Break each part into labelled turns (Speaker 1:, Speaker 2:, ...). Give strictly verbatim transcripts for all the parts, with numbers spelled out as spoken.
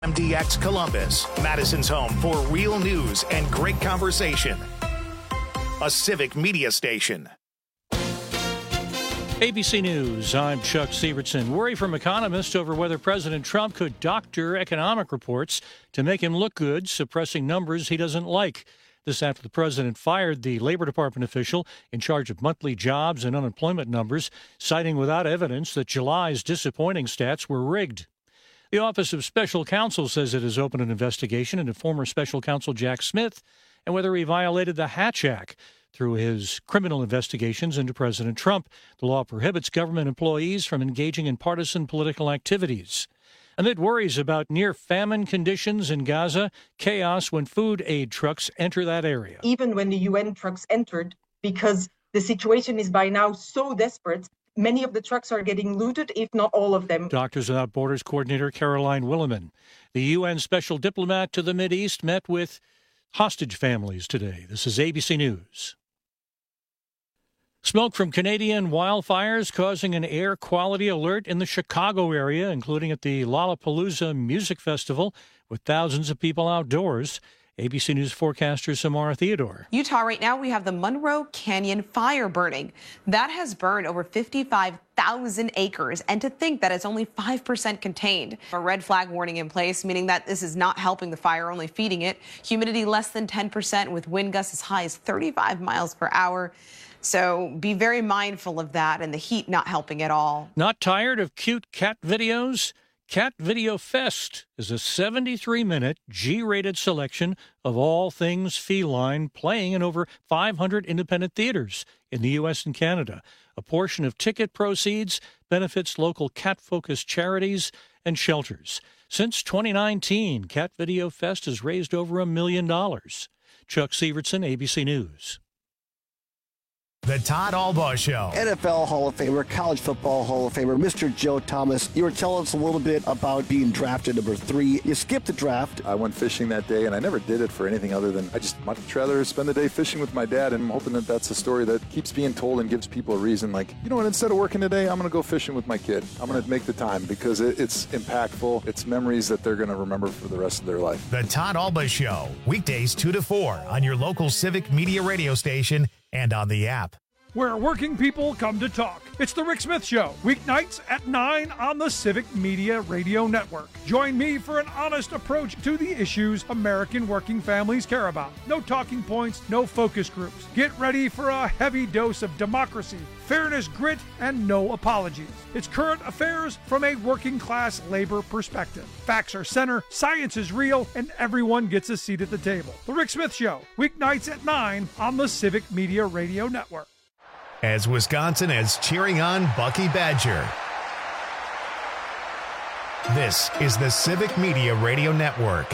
Speaker 1: M D X Columbus, Madison's home for real news and great conversation. A Civic Media station.
Speaker 2: A B C News, I'm Chuck Sievertson. Worry from economists over whether President Trump could doctor economic reports to make him look good, suppressing numbers he doesn't like. This after the president fired the Labor Department official in charge of monthly jobs and unemployment numbers, citing without evidence that July's disappointing stats were rigged. The Office of Special Counsel says it has opened an investigation into former Special Counsel Jack Smith and whether he violated the Hatch Act through his criminal investigations into President Trump. The law prohibits government employees from engaging in partisan political activities. Amid worries about near-famine conditions in Gaza, chaos when food aid trucks enter that area.
Speaker 3: Even when the U N trucks entered, because the situation is by now so desperate, many of the trucks are getting looted, if not all of them.
Speaker 2: Doctors Without Borders coordinator Caroline Williman. The U N special diplomat to the Mideast met with hostage families today. This is A B C News. Smoke from Canadian wildfires causing an air quality alert in the Chicago area, including at the Lollapalooza Music Festival, with thousands of people outdoors. A B C News forecaster Samara Theodore.
Speaker 4: Utah, right now we have the Monroe Canyon fire burning. That has burned over fifty-five thousand acres, and to think that it's only five percent contained. A red flag warning in place, meaning that this is not helping the fire, only feeding it. Humidity less than ten percent with wind gusts as high as thirty-five miles per hour. So be very mindful of that, and the heat not helping at all.
Speaker 2: Not tired of cute cat videos? Cat Video Fest is a seventy-three minute G-rated selection of all things feline playing in over five hundred independent theaters in the U S and Canada. A portion of ticket proceeds benefits local cat-focused charities and shelters. Since twenty nineteen, Cat Video Fest has raised over a million dollars. Chuck Sievertson, A B C News.
Speaker 1: The Todd Albaugh Show.
Speaker 5: N F L Hall of Famer, college football Hall of Famer, Mister Joe Thomas. You were telling us a little bit about being drafted number three. You skipped the draft.
Speaker 6: I went fishing that day, and I never did it for anything other than I just much rather spend the day fishing with my dad, and I'm hoping that that's a story that keeps being told and gives people a reason. Like, you know what, instead of working today, I'm going to go fishing with my kid. I'm going to make the time because it, it's impactful. It's memories that they're going to remember for the rest of their life.
Speaker 1: The Todd Albaugh Show, weekdays two to four on your local Civic Media radio station and on the app.
Speaker 7: Where working people come to talk. It's the Rick Smith Show, weeknights at nine on the Civic Media Radio Network. Join me for an honest approach to the issues American working families care about. No talking points, no focus groups. Get ready for a heavy dose of democracy, fairness, grit, and no apologies. It's current affairs from a working class labor perspective. Facts are center, science is real, and everyone gets a seat at the table. The Rick Smith Show, weeknights at nine on the Civic Media Radio Network.
Speaker 1: As Wisconsin is cheering on Bucky Badger. This is the Civic Media Radio Network.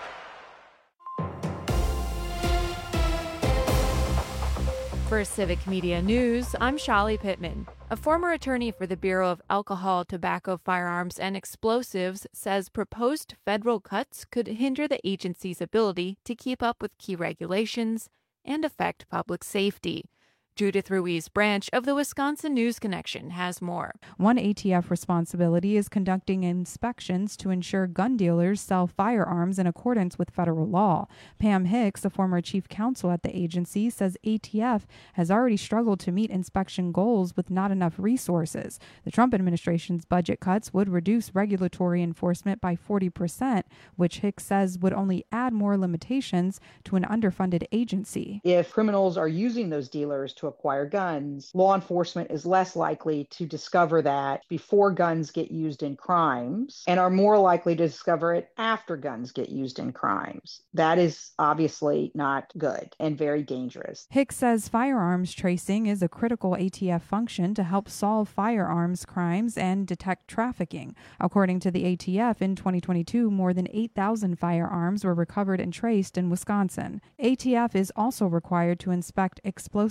Speaker 8: For Civic Media News, I'm Shali Pittman. A former attorney for the Bureau of Alcohol, Tobacco, Firearms, and Explosives says proposed federal cuts could hinder the agency's ability to keep up with key regulations and affect public safety. Judith Ruiz Branch of the Wisconsin News Connection has more.
Speaker 9: One A T F responsibility is conducting inspections to ensure gun dealers sell firearms in accordance with federal law. Pam Hicks, a former chief counsel at the agency, says A T F has already struggled to meet inspection goals with not enough resources. The Trump administration's budget cuts would reduce regulatory enforcement by forty percent, which Hicks says would only add more limitations to an underfunded agency.
Speaker 10: If criminals are using those dealers to acquire guns, law enforcement is less likely to discover that before guns get used in crimes and are more likely to discover it after guns get used in crimes. That is obviously not good and very dangerous.
Speaker 9: Hicks says firearms tracing is a critical A T F function to help solve firearms crimes and detect trafficking. According to the A T F, in twenty twenty-two, more than eight thousand firearms were recovered and traced in Wisconsin. A T F is also required to inspect explosives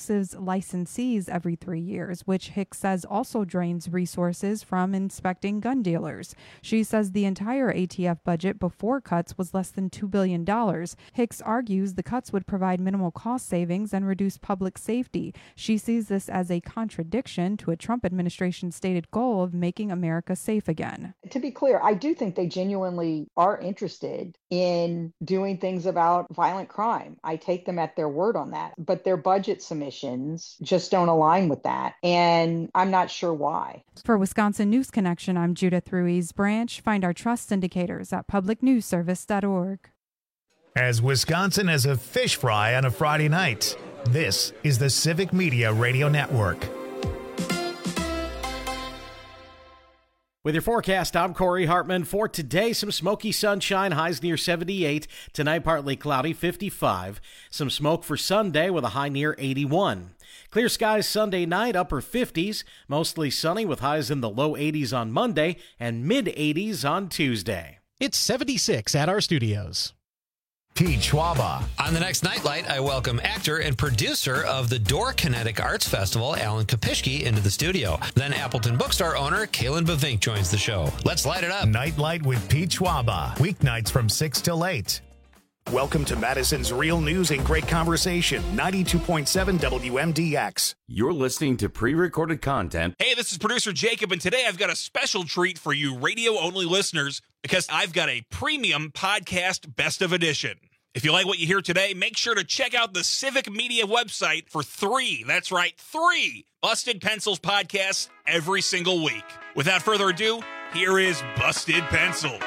Speaker 9: licensees every three years, which Hicks says also drains resources from inspecting gun dealers. She says the entire A T F budget before cuts was less than two billion dollars. Hicks argues the cuts would provide minimal cost savings and reduce public safety. She sees this as a contradiction to a Trump administration stated goal of making America safe again.
Speaker 10: To be clear, I do think they genuinely are interested in doing things about violent crime. I take them at their word on that, but their budget submissions just don't align with that. And I'm not sure why.
Speaker 9: For Wisconsin News Connection, I'm Judith Ruiz Branch. Find our trust indicators at public news service dot org.
Speaker 1: As Wisconsin as a fish fry on a Friday night, this is the Civic Media Radio Network.
Speaker 11: With your forecast, I'm Corey Hartman. For today, some smoky sunshine, highs near seventy-eight. Tonight, partly cloudy, fifty-five. Some smoke for Sunday with a high near eighty-one. Clear skies Sunday night, upper fifties. Mostly sunny with highs in the low eighties on Monday and mid eighties on Tuesday.
Speaker 12: It's seventy-six at our studios.
Speaker 1: Pete Schwaba.
Speaker 13: On the next Nightlight, I welcome actor and producer of the Door Kinetic Arts Festival, Alan Kopishki, into the studio. Then Appleton Bookstore owner, Kalen Bavink, joins the show. Let's light it up.
Speaker 1: Nightlight with Pete Schwaba. Weeknights from six till eight. Welcome to Madison's Real News and Great Conversation, ninety-two point seven W M D X.
Speaker 14: You're listening to pre-recorded content.
Speaker 15: Hey, this is producer Jacob, and today I've got a special treat for you radio-only listeners because I've got a premium podcast best of edition. If you like what you hear today, make sure to check out the Civic Media website for three, that's right, three Busted Pencils podcasts every single week. Without further ado, here is Busted Pencils.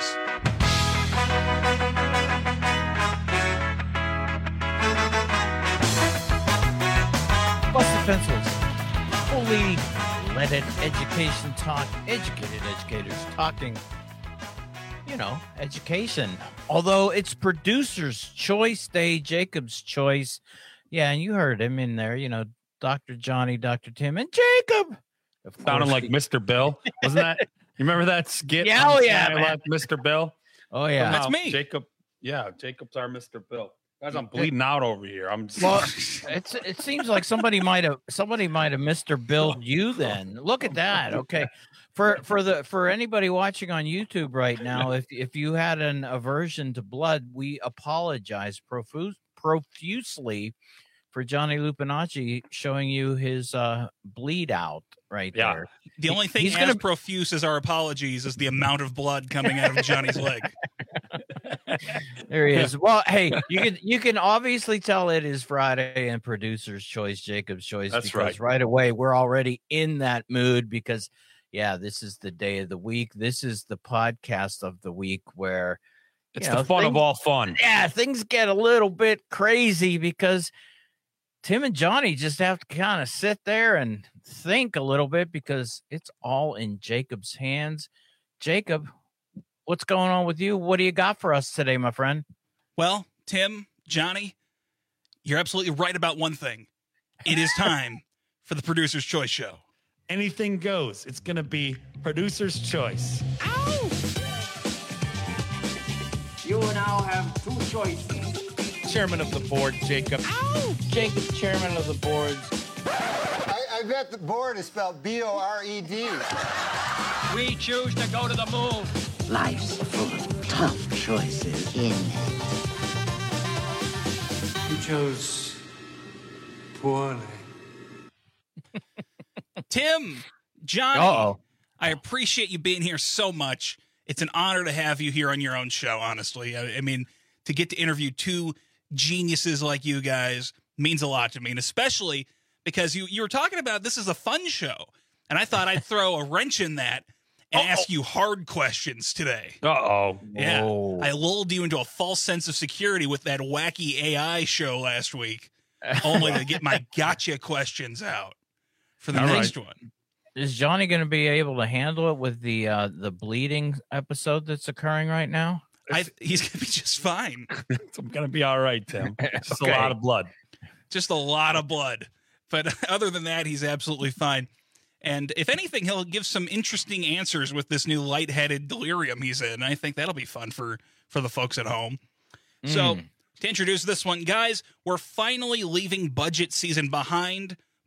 Speaker 16: Busted Pencils, fully leaded education talk, educated educators talking, you know, education. Although it's producer's choice day, Jacob's choice. Yeah, and you heard him in there, you know, Doctor Johnny, Doctor Tim, and Jacob.
Speaker 17: Sounded like Mister Bill. Wasn't that? You remember that skit?
Speaker 16: Yeah, oh yeah,
Speaker 17: I love Mister Bill.
Speaker 16: Oh yeah,
Speaker 15: that's me.
Speaker 17: Jacob. Yeah, Jacob's our Mister Bill. Guys, I'm bleeding out over here. I'm just...
Speaker 16: well. It's it seems like somebody might have somebody might have Mister Billed you. Then look at that. Okay, for for the for anybody watching on YouTube right now, if if you had an aversion to blood, we apologize profuse, profusely for Johnny Lupinacci showing you his uh, bleed out right
Speaker 17: yeah.
Speaker 16: there.
Speaker 15: The only thing
Speaker 16: He's
Speaker 15: as
Speaker 16: gonna...
Speaker 15: profuse as our apologies is the amount of blood coming out of Johnny's leg.
Speaker 16: There he is. Well, hey, you can you can obviously tell it is Friday and producer's choice, Jacob's choice.
Speaker 17: That's
Speaker 16: because
Speaker 17: right.
Speaker 16: Right away, we're already in that mood because, yeah, this is the day of the week. This is the podcast of the week where
Speaker 17: it's
Speaker 16: you know,
Speaker 17: the fun
Speaker 16: things,
Speaker 17: of all fun.
Speaker 16: Yeah, things get a little bit crazy because Tim and Johnny just have to kind of sit there and think a little bit because it's all in Jacob's hands. Jacob, what's going on with you? What do you got for us today, my friend?
Speaker 15: Well, Tim, Johnny, you're absolutely right about one thing. It is time for the Producer's Choice Show.
Speaker 17: Anything goes. It's going to be Producer's Choice.
Speaker 18: Ow! You now have two choices.
Speaker 17: Chairman of the board, Jacob.
Speaker 16: Ow! Jacob, chairman of the board.
Speaker 19: I, I bet the board is spelled B O R E D.
Speaker 18: We choose to go to the moon.
Speaker 20: Life's full of tough choices in
Speaker 18: You chose poorly.
Speaker 15: Tim, Johnny,
Speaker 16: Uh-oh.
Speaker 15: I appreciate you being here so much. It's an honor to have you here on your own show, honestly. I, I mean, to get to interview two geniuses like you guys means a lot to me, and especially because you, you were talking about this is a fun show, and I thought I'd throw a wrench in that and Uh-oh. ask you hard questions today.
Speaker 17: Uh-oh.
Speaker 15: Yeah.
Speaker 17: Whoa.
Speaker 15: I lulled you into a false sense of security with that wacky A I show last week, only to get my gotcha questions out for the
Speaker 16: All
Speaker 15: next
Speaker 16: right.
Speaker 15: one.
Speaker 16: Is Johnny going to be able to handle it with the uh, the bleeding episode that's occurring right now?
Speaker 15: I, he's going to be just fine.
Speaker 17: I'm going to be all right, Tim. Just
Speaker 16: Okay.
Speaker 17: a lot of blood.
Speaker 15: Just a lot of blood. But other than that, he's absolutely fine. And if anything, he'll give some interesting answers with this new lightheaded delirium he's in. I think that'll be fun for, for the folks at home. Mm. So to introduce this one, guys, we're finally leaving budget season behind,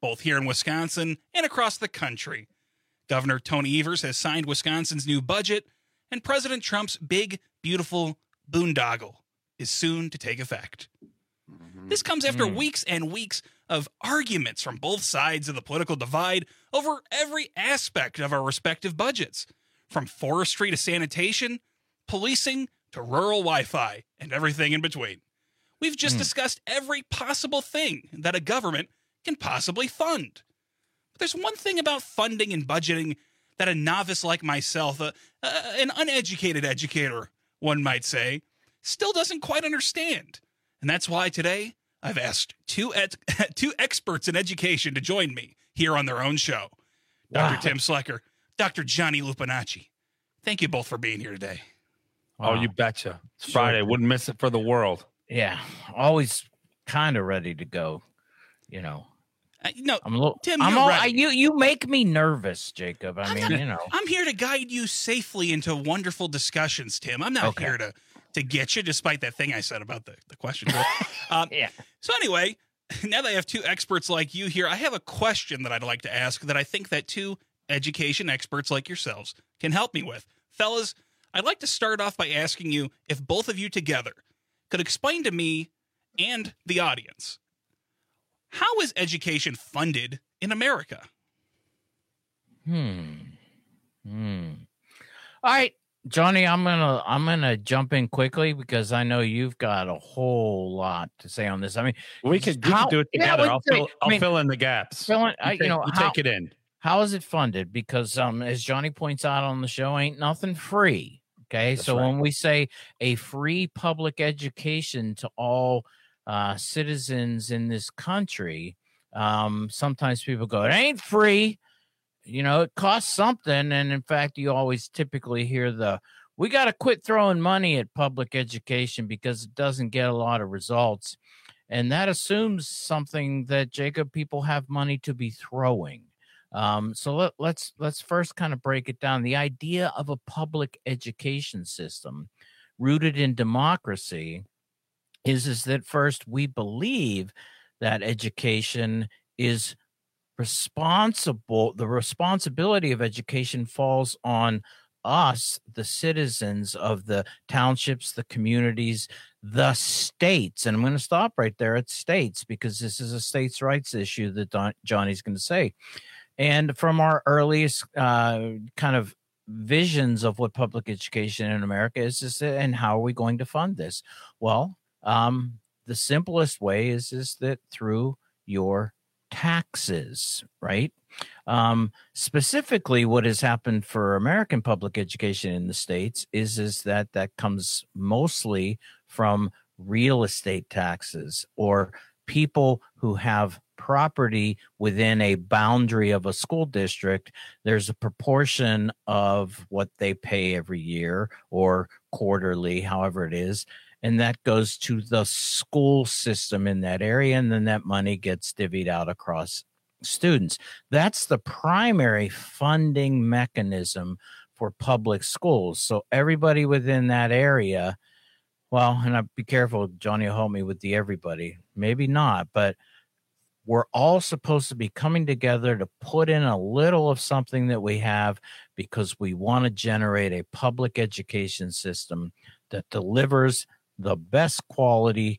Speaker 15: both here in Wisconsin and across the country. Governor Tony Evers has signed Wisconsin's new budget, and President Trump's big, beautiful boondoggle is soon to take effect. Mm-hmm. This comes after mm. weeks and weeks of arguments from both sides of the political divide over every aspect of our respective budgets, from forestry to sanitation, policing to rural Wi-Fi, and everything in between. We've just mm. discussed every possible thing that a government can possibly fund. But there's one thing about funding and budgeting that a novice like myself, uh, uh, an uneducated educator, one might say, still doesn't quite understand. And that's why today I've asked two ed- two experts in education to join me here on their own show. Doctor Wow. Tim Slecker, Doctor Johnny Lupinacci. Thank you both for being here today.
Speaker 17: Wow. Oh, you betcha. It's Friday. Sure. Wouldn't miss it for the world.
Speaker 16: Yeah. Always kind of ready to go, you know.
Speaker 15: Uh, no,
Speaker 16: I'm a little,
Speaker 15: Tim,
Speaker 16: I'm
Speaker 15: you're
Speaker 16: all,
Speaker 15: right.
Speaker 16: I, you you make me nervous, Jacob. I
Speaker 15: I'm
Speaker 16: mean,
Speaker 15: not,
Speaker 16: you know.
Speaker 15: I'm here to guide you safely into wonderful discussions, Tim. I'm not
Speaker 16: Okay.
Speaker 15: here to, to get you, despite that thing I said about the, the question. um,
Speaker 16: yeah.
Speaker 15: So anyway, now that I have two experts like you here, I have a question that I'd like to ask that I think that two education experts like yourselves can help me with. Fellas, I'd like to start off by asking you if both of you together could explain to me and the audience, how is education funded in America?
Speaker 16: Hmm. Hmm. All right, Johnny, I'm gonna I'm gonna jump in quickly because I know you've got a whole lot to say on this. I mean,
Speaker 17: We could, we
Speaker 16: how-
Speaker 17: could do it
Speaker 16: yeah,
Speaker 17: together.
Speaker 16: we
Speaker 17: I'll,
Speaker 16: could-
Speaker 17: fill,
Speaker 16: I
Speaker 17: I'll
Speaker 16: mean,
Speaker 17: fill in the gaps.
Speaker 16: fill in- I-
Speaker 17: you,
Speaker 16: you know,
Speaker 17: take, you
Speaker 16: how-
Speaker 17: take it in.
Speaker 16: How is it funded? Because um, as Johnny points out on the show, ain't nothing free. Okay,
Speaker 17: That's
Speaker 16: so
Speaker 17: right.
Speaker 16: when we say a free public education to all uh, citizens in this country, um, sometimes people go, "It ain't free." You know, it costs something, and in fact, you always typically hear the, "We got to quit throwing money at public education because it doesn't get a lot of results," and that assumes something that, Jacob, people have money to be throwing. Um, so let, let's let's first kind of break it down. The idea of a public education system rooted in democracy is is that first we believe that education is responsible. The responsibility of education falls on us, the citizens of the townships, the communities, the states. And I'm going to stop right there at states because this is a states' rights issue that Don, Johnny's going to say. And from our earliest uh, kind of visions of what public education in America is, is that, and how are we going to fund this? Well, um, the simplest way is, is that through your taxes, right? Um, specifically, what has happened for American public education in the States is, is that that comes mostly from real estate taxes or people who have property within a boundary of a school district. There's a proportion of what they pay every year or quarterly, however it is, and that goes to the school system in that area, and then that money gets divvied out across students. That's the primary funding mechanism for public schools. So everybody within that area, well, and I be careful, Johnny will help me with the everybody, maybe not, but we're all supposed to be coming together to put in a little of something that we have because we want to generate a public education system that delivers the best quality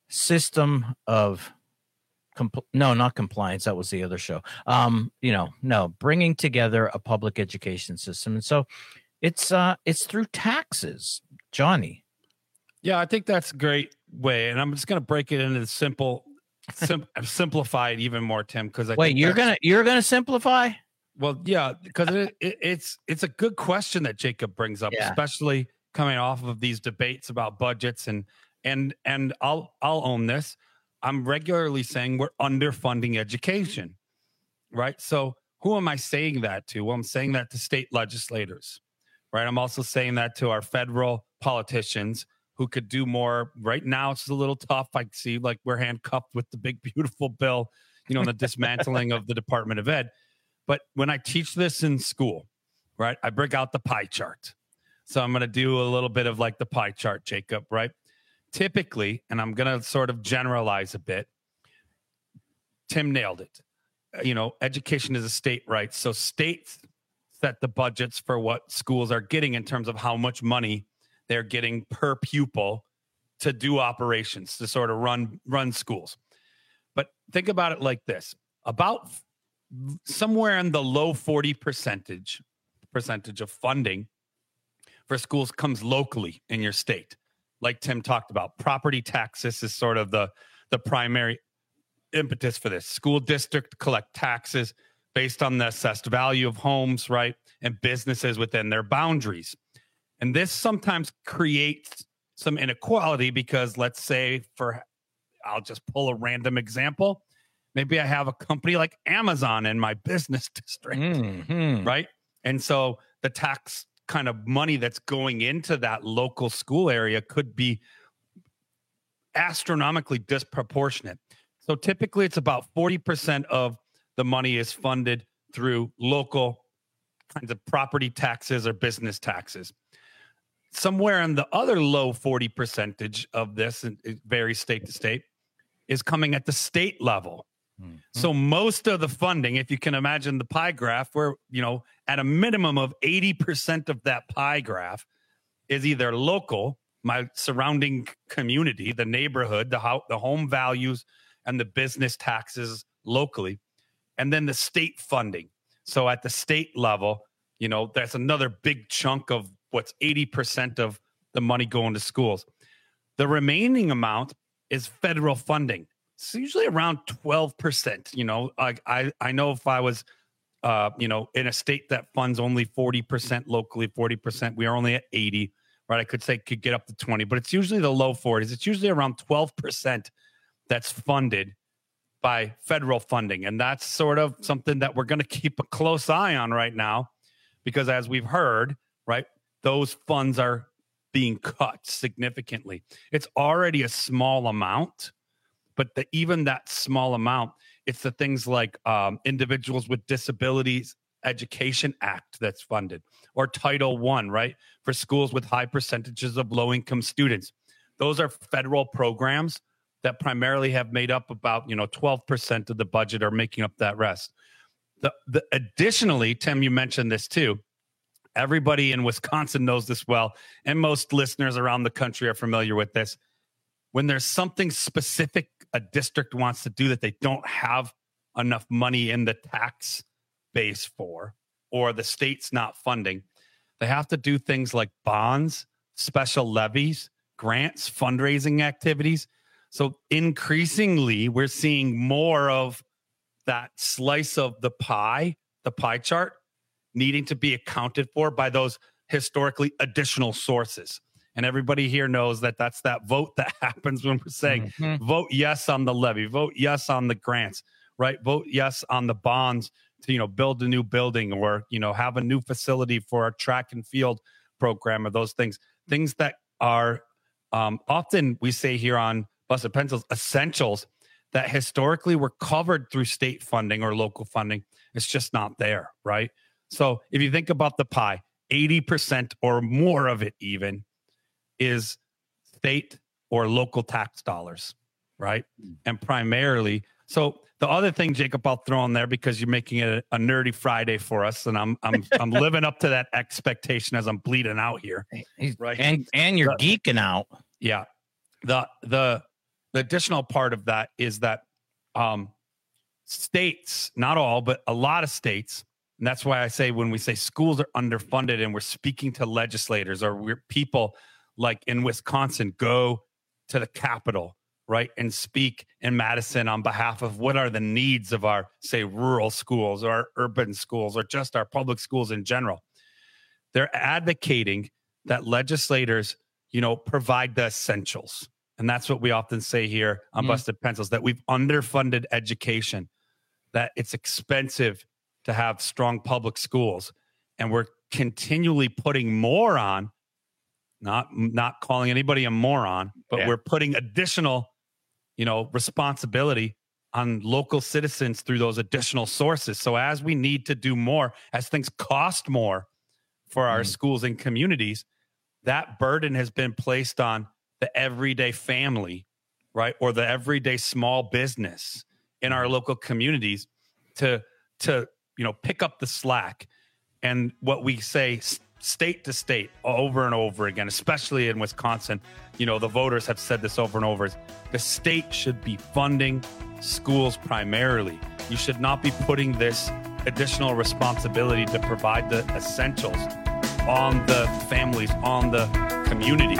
Speaker 16: system of compl- no, not compliance. That was the other show. Um, you know, no, bringing together a public education system. And so it's uh, it's through taxes, Johnny.
Speaker 17: Yeah, I think that's a great way. And I'm just going to break it into the simple, sim- simplify it even more, Tim, because I
Speaker 16: Wait,
Speaker 17: think
Speaker 16: you're
Speaker 17: that's-
Speaker 16: gonna you're gonna simplify?
Speaker 17: Well, yeah, because it, it, it's it's a good question that Jacob brings up,
Speaker 16: Yeah.
Speaker 17: especially coming off of these debates about budgets and and and I'll I'll own this. I'm regularly saying we're underfunding education, right? So who am I saying that to? Well, I'm saying that to state legislators, right? I'm also saying that to our federal politicians who could do more. Right now, it's a little tough. I see like we're handcuffed with the big, beautiful bill, you know, and the dismantling of the Department of Ed. But when I teach this in school, right, I break out the pie chart. So I'm going to do a little bit of like the pie chart, Jacob, right? Typically, and I'm going to sort of generalize a bit, Tim nailed it. you know, education is a state right. So states set the budgets for what schools are getting in terms of how much money they're getting per pupil to do operations, to sort of run run schools. But think about it like this. About somewhere in the low forty percentage percentage of funding for schools comes locally in your state. Like Tim talked about, property taxes is sort of the, the primary impetus for this. School district collect taxes based on the assessed value of homes, right? And businesses within their boundaries. And this sometimes creates some inequality because, let's say, for I'll just pull a random example. Maybe I have a company like Amazon in my business district,
Speaker 16: mm-hmm.
Speaker 17: right? And so the tax kind of money that's going into that local school area could be astronomically disproportionate. So typically it's about forty percent of the money is funded through local kinds of property taxes or business taxes. Somewhere in the other low forty percentage of this, and it varies state to state, is coming at the state level. Mm-hmm. So most of the funding, if you can imagine the pie graph, where, you know, at a minimum of eighty percent of that pie graph is either local, my surrounding community, the neighborhood, the ho- the home values and the business taxes locally, and then the state funding. So at the state level, you know, that's another big chunk of what's eighty percent of the money going to schools. The remaining amount is federal funding. It's usually around twelve percent. You know, I, I, I know if I was, uh, you know, in a state that funds only forty percent locally, forty percent, we are only at eighty, right? I could say could get up to twenty, but it's usually the low forties. It's usually around twelve percent that's funded by federal funding. And that's sort of something that we're going to keep a close eye on right now, because as we've heard, right, those funds are being cut significantly. It's already a small amount, but the, even that small amount, it's the things like um, Individuals with Disabilities Education Act that's funded, or Title One, right, for schools with high percentages of low-income students. Those are federal programs that primarily have made up about, you know, twelve percent of the budget, or making up that rest. The, the additionally, Tim, you mentioned this too. Everybody in Wisconsin knows this well, and most listeners around the country are familiar with this. When there's something specific a district wants to do that they don't have enough money in the tax base for, or the state's not funding, they have to do things like bonds, special levies, grants, fundraising activities. So increasingly, we're seeing more of that slice of the pie, the pie chart, needing to be accounted for by those historically additional sources. And everybody here knows that that's that vote that happens when we're saying mm-hmm. vote yes on the levy, vote yes on the grants, right? Vote yes on the bonds to, you know, build a new building, or, you know, have a new facility for a track and field program, or those things, things that are um, often, we say here on Busted Pencils, essentials that historically were covered through state funding or local funding. It's just not there, right? So if you think about the pie, eighty percent or more of it even is state or local tax dollars, right? And primarily, so the other thing, Jacob, I'll throw in there, because you're making it a, a nerdy Friday for us, and I'm I'm I'm living up to that expectation as I'm bleeding out here, right?
Speaker 16: And and you're the, geeking out.
Speaker 17: Yeah. The the the additional part of that is that um, states, not all, but a lot of states, and that's why I say when we say schools are underfunded, and we're speaking to legislators, or we're people like in Wisconsin go to the Capitol, right, and speak in Madison on behalf of what are the needs of our, say, rural schools or our urban schools, or just our public schools in general. They're advocating that legislators, you know, provide the essentials. And that's what we often say here on mm-hmm. Busted Pencils, that we've underfunded education, that it's expensive to have strong public schools. And we're continually putting more on, not, not calling anybody a moron, but yeah. we're putting additional, you know, responsibility on local citizens through those additional sources. So as we need to do more, as things cost more for our mm. schools and communities, that burden has been placed on the everyday family, right? Or the everyday small business in our local communities. to to you know pick up the slack. And what we say state to state over and over again, especially in Wisconsin, you know, the voters have said this over and over, the state should be funding schools primarily. You should not be putting this additional responsibility to provide the essentials on the families, on the community.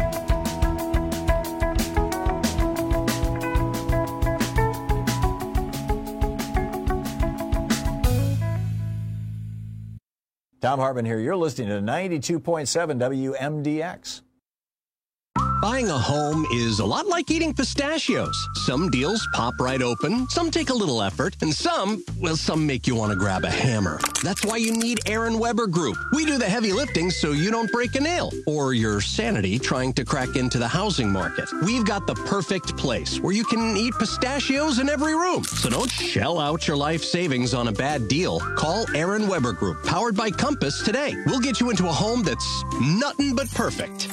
Speaker 21: Thom Hartmann here. You're listening to ninety-two point seven W M D X.
Speaker 22: Buying a home is a lot like eating pistachios. Some deals pop right open, some take a little effort, and some, well, some make you want to grab a hammer. That's why you need Aaron Weber Group. We do the heavy lifting so you don't break a nail or your sanity trying to crack into the housing market. We've got the perfect place where you can eat pistachios in every room. So don't shell out your life savings on a bad deal. Call Aaron Weber Group, powered by Compass, today. We'll get you into a home that's nothing but perfect.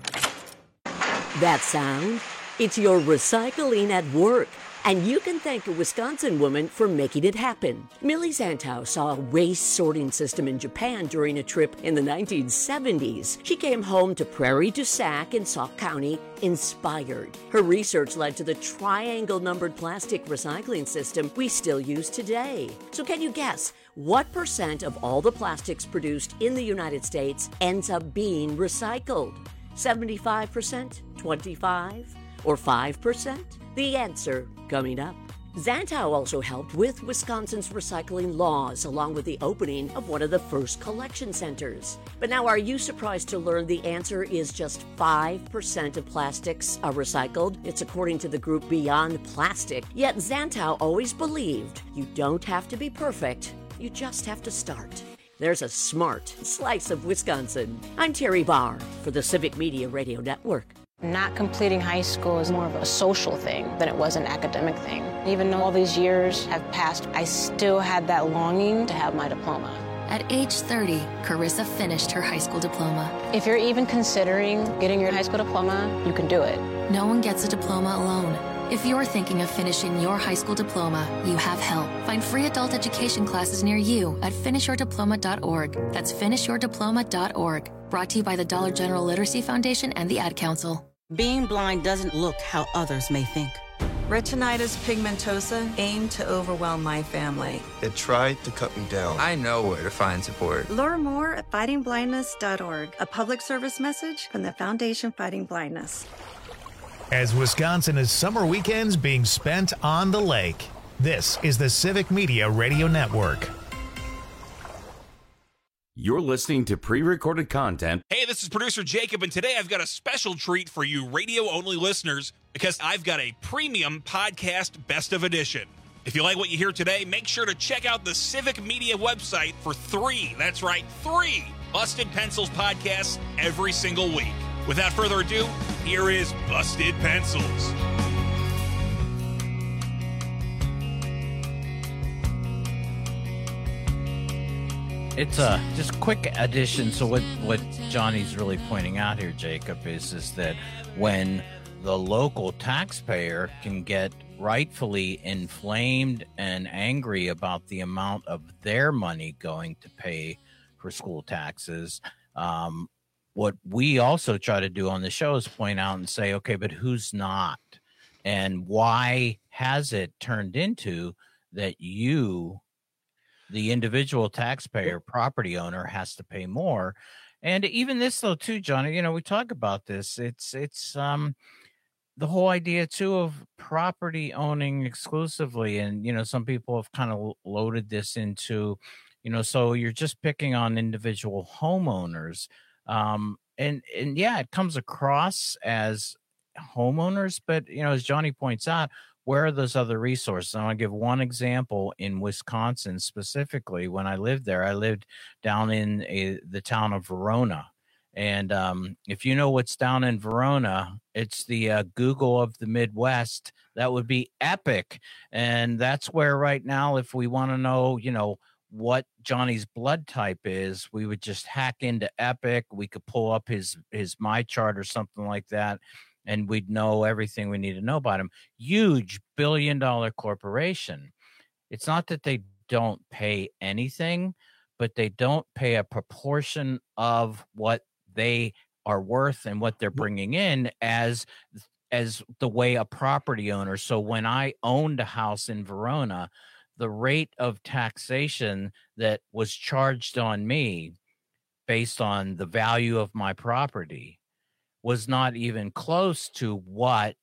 Speaker 23: That sound? It's your recycling at work. And you can thank a Wisconsin woman for making it happen. Millie Zantow saw a waste sorting system in Japan during a trip in the nineteen seventies. She came home to Prairie du Sac in Sauk County inspired. Her research led to the triangle-numbered plastic recycling system we still use today. So can you guess what percent of all the plastics produced in the United States ends up being recycled? seventy-five percent, twenty-five, or five percent? The answer coming up. Zantow also helped with Wisconsin's recycling laws, along with the opening of one of the first collection centers. But now, are you surprised to learn the answer is just five percent of plastics are recycled? It's according to the group Beyond Plastic. Yet Zantow always believed you don't have to be perfect, you just have to start. There's a smart slice of Wisconsin. I'm Terry Barr for the Civic Media Radio Network.
Speaker 24: Not completing high school is more of a social thing than it was an academic thing. Even though all these years have passed, I still had that longing to have my diploma.
Speaker 25: At age thirty, Carissa finished her high school diploma.
Speaker 24: If you're even considering getting your high school diploma, you can do it.
Speaker 25: No one gets a diploma alone. If you're thinking of finishing your high school diploma, you have help. Find free adult education classes near you at finish your diploma dot org. That's finish your diploma dot org. Brought to you by the Dollar General Literacy Foundation and the Ad Council.
Speaker 26: Being blind doesn't look how others may think. Retinitis pigmentosa aimed to overwhelm my family.
Speaker 27: It tried to cut me down. I know where to find support.
Speaker 28: Learn more at fighting blindness dot org, a public service message from the Foundation Fighting Blindness.
Speaker 1: As Wisconsin is summer weekends being spent on the lake, this is the Civic Media Radio Network.
Speaker 14: You're listening to pre-recorded content.
Speaker 15: Hey, this is producer Jacob, and today I've got a special treat for you radio-only listeners because I've got a premium podcast best of edition. If you like what you hear today, make sure to check out the Civic Media website for three, that's right, three Busted Pencils podcasts every single week. Without further ado, here is Busted Pencils.
Speaker 16: It's a just quick addition. So what, what Johnny's really pointing out here, Jacob, is, is that when the local taxpayer can get rightfully inflamed and angry about the amount of their money going to pay for school taxes, um, what we also try to do on the show is point out and say, okay, but who's not? And why has it turned into that you, the individual taxpayer, property owner, has to pay more? And even this, though, too, Johnny, you know, we talk about this. It's, it's um, the whole idea, too, of property owning exclusively. And, you know, some people have kind of loaded this into, you know, so you're just picking on individual homeowners. Um, and, and yeah, it comes across as homeowners, but, you know, as Johnny points out, where are those other resources? I want to give one example in Wisconsin specifically. When I lived there, I lived down in a, the town of Verona. And um, if you know what's down in Verona, it's the uh, Google of the Midwest. That would be Epic. And that's where right now, if we want to know, you know, what Johnny's blood type is, we would just hack into Epic. We could pull up his his My Chart or something like that, and we'd know everything we need to know about him. Huge billion dollar corporation. it's not that they don't pay anything, but they don't pay a proportion of what they are worth and what they're bringing in as as the way a property owner. So when I owned a house in Verona, the rate of taxation that was charged on me based on the value of my property was not even close to what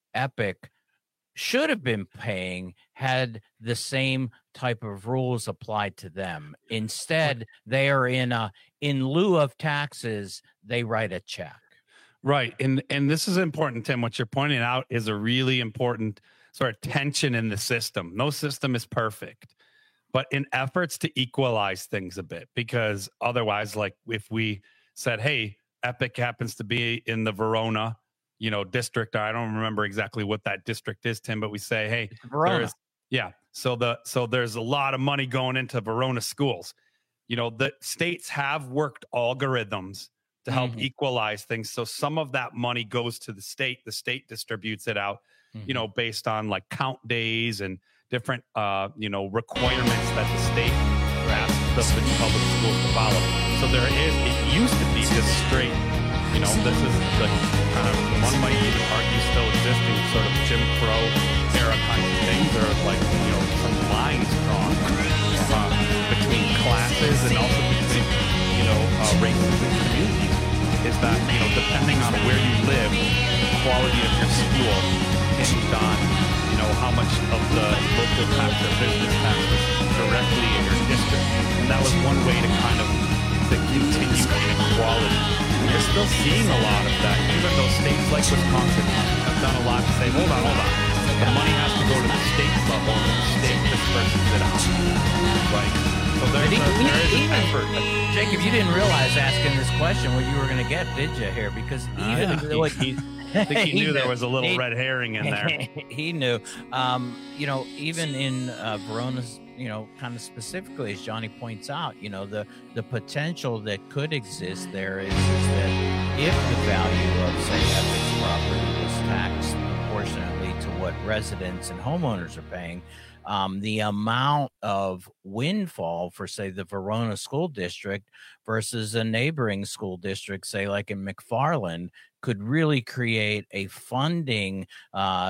Speaker 16: Epic should have been paying had the same type of rules applied to them. Instead, they are in a in lieu of taxes, they write a check.
Speaker 17: Right. And and this is important, Tim. What you're pointing out is a really important sort of tension in the system. No system is perfect, but in efforts to equalize things a bit, because otherwise, like if we said, hey, Epic happens to be in the Verona, you know, district. I don't remember exactly what that district is, Tim, but we say, hey, there's, yeah. So the so there's a lot of money going into Verona schools. You know, the states have worked algorithms to help mm-hmm. equalize things. So some of that money goes to the state. The state distributes it out, mm-hmm. you know, based on like count days and different, uh, you know, requirements that the state asks the public schools to follow. So there is, it used to be just straight, you know, this is the kind of, one might even argue still existing sort of Jim Crow era kinds of things, or like, you know, some lines drawn uh, between classes and also between, you know, uh, races and communities. Is that, you know, depending on where you live, the quality of your school hinged on, you know, how much of the local tax or business taxes directly in your district. And that was one way to kind of to continue inequality. And you're still seeing a lot of that, even though states like Wisconsin have done a lot to say, hold on, hold on. The money has to go to the state level, and the state disperses it out. Right? So there's a, there is an effort.
Speaker 16: Jacob, you didn't realize asking this question what you were going to get, did you, here? Because even
Speaker 17: uh, yeah.
Speaker 16: like,
Speaker 17: he, I think he, he knew there was a little
Speaker 16: he,
Speaker 17: red herring in there.
Speaker 16: He knew. Um, you know, even in uh, Verona's, you know, kind of specifically, as Johnny points out, you know, the the potential that could exist there is, is that if the value of, say, Epic's property was taxed proportionately to what residents and homeowners are paying, um, the amount of windfall for, say, the Verona school district versus a neighboring school district, say, like in McFarland, could really create a funding uh,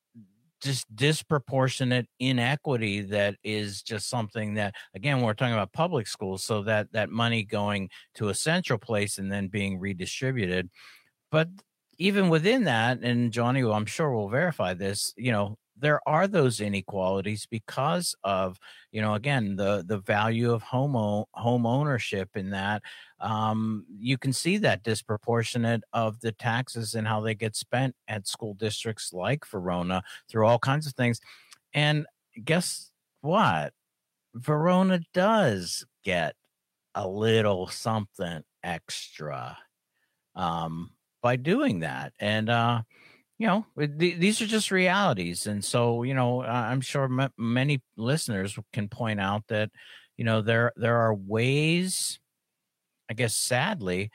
Speaker 16: just disproportionate inequity that is just something that, again, we're talking about public schools, so that that money going to a central place and then being redistributed. But even within that, and Johnny, well, I'm sure will verify this, you know, there are those inequalities because of, you know, again, the the value of home home ownership in that. Um, you can see that disproportionate of the taxes and how they get spent at school districts like Verona through all kinds of things. And guess what? Verona does get a little something extra um, by doing that. And, uh, you know, th- these are just realities. And so, you know, I'm sure m- many listeners can point out that, you know, there there are ways, I guess, sadly,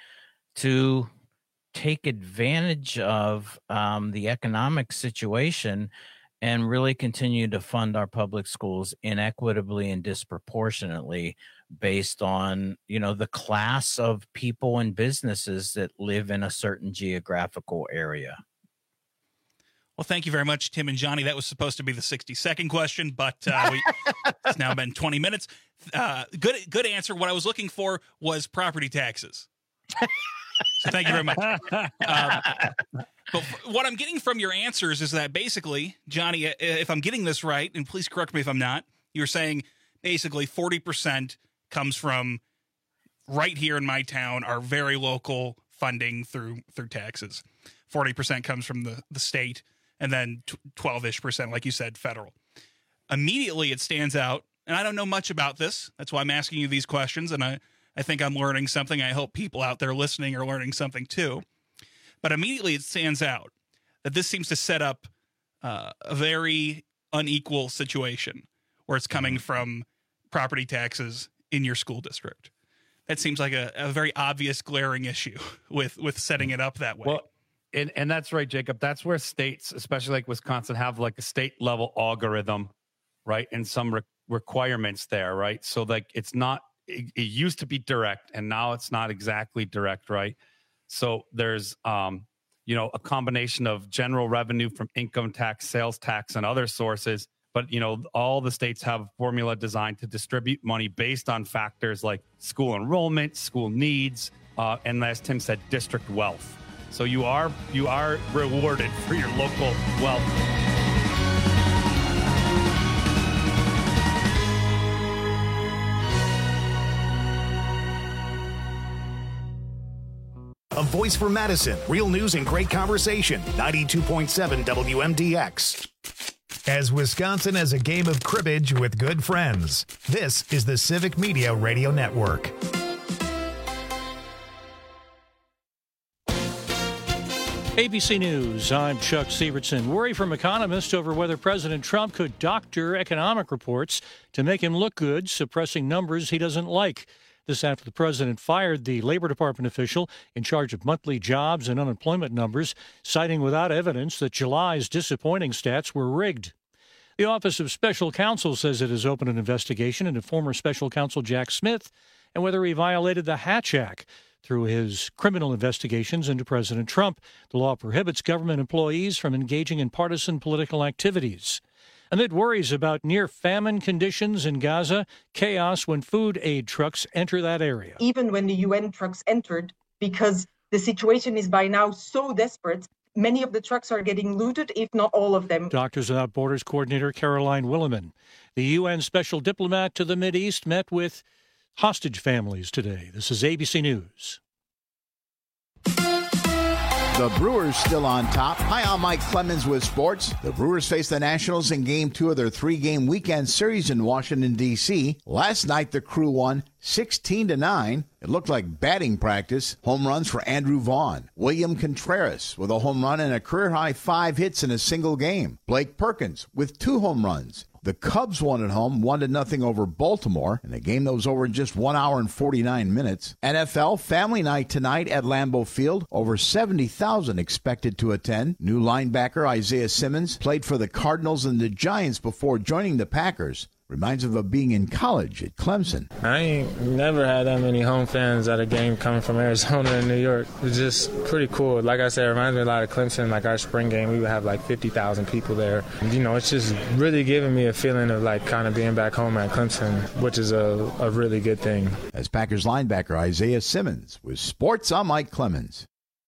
Speaker 16: to take advantage of um, the economic situation and really continue to fund our public schools inequitably and disproportionately based on, you know, the class of people and businesses that live in a certain geographical area.
Speaker 15: Well, thank you very much, Tim and Johnny. That was supposed to be the sixty-second question, but uh, we, it's now been twenty minutes. Uh, good good answer. What I was looking for was property taxes. So thank you very much. Um, but what I'm getting from your answers is that basically, Johnny, if I'm getting this right, and please correct me if I'm not, you're saying basically forty percent comes from right here in my town, our very local funding through through taxes. forty percent comes from the, the state, and then twelve-ish percent, like you said, federal. Immediately it stands out, and I don't know much about this. That's why I'm asking you these questions, and I, I think I'm learning something. I hope people out there listening are learning something too. But immediately it stands out that this seems to set up uh, a very unequal situation where it's coming from property taxes in your school district. That seems like a, a very obvious, glaring issue with, with setting it up that way.
Speaker 17: Well, And and that's right, Jacob. That's where states, especially like Wisconsin, have like a state level algorithm, right? And some re- requirements there, right? So like it's not, it, it used to be direct and now it's not exactly direct, right? So there's, um, you know, a combination of general revenue from income tax, sales tax, and other sources. But, you know, all the states have a formula designed to distribute money based on factors like school enrollment, school needs, uh, and as Tim said, district wealth. So you are you are rewarded for your local wealth.
Speaker 1: A voice for Madison. Real news and great conversation. ninety-two point seven W M D X. As Wisconsin has a game of cribbage with good friends, this is the Civic Media Radio Network.
Speaker 2: A B C News, I'm Chuck Severson. Worry from economists over whether President Trump could doctor economic reports to make him look good, suppressing numbers he doesn't like. This after the president fired the Labor Department official in charge of monthly jobs and unemployment numbers, citing without evidence that July's disappointing stats were rigged. The Office of Special Counsel says it has opened an investigation into former Special Counsel Jack Smith and whether he violated the Hatch Act through his criminal investigations into President Trump. The law prohibits government employees from engaging in partisan political activities. Amid worries about near-famine conditions in Gaza, chaos when food aid trucks enter that area.
Speaker 3: Even when the U N trucks entered, because the situation is by now so desperate, many of the trucks are getting looted, if not all of them.
Speaker 2: Doctors Without Borders coordinator Caroline Williman. The U N special diplomat to the Mideast met with hostage families today. This is A B C News.
Speaker 4: The Brewers still on top. Hi, I'm Mike Clemens with sports. The Brewers face the Nationals in game two of their three-game weekend series in Washington, D C Last night, the Crew won sixteen to nine. It looked like batting practice. Home runs for Andrew Vaughn. William Contreras with a home run and a career-high five hits in a single game. Blake Perkins with two home runs. The Cubs won at home, one to nothing over Baltimore, in a game that was over in just one hour and forty-nine minutes. N F L Family Night tonight at Lambeau Field. Over seventy thousand expected to attend. New linebacker Isaiah Simmons played for the Cardinals and the Giants before joining the Packers. Reminds him of being in college at Clemson.
Speaker 5: I ain't never had that many home fans at a game coming from Arizona and New York. It's just pretty cool. Like I said, it reminds me a lot of Clemson. Like our spring game, we would have like fifty thousand people there. And, you know, it's just really giving me a feeling of like kind of being back home at Clemson, which is a, a really good thing.
Speaker 4: As Packers linebacker Isaiah Simmons with Sports, I'm Mike Clemens.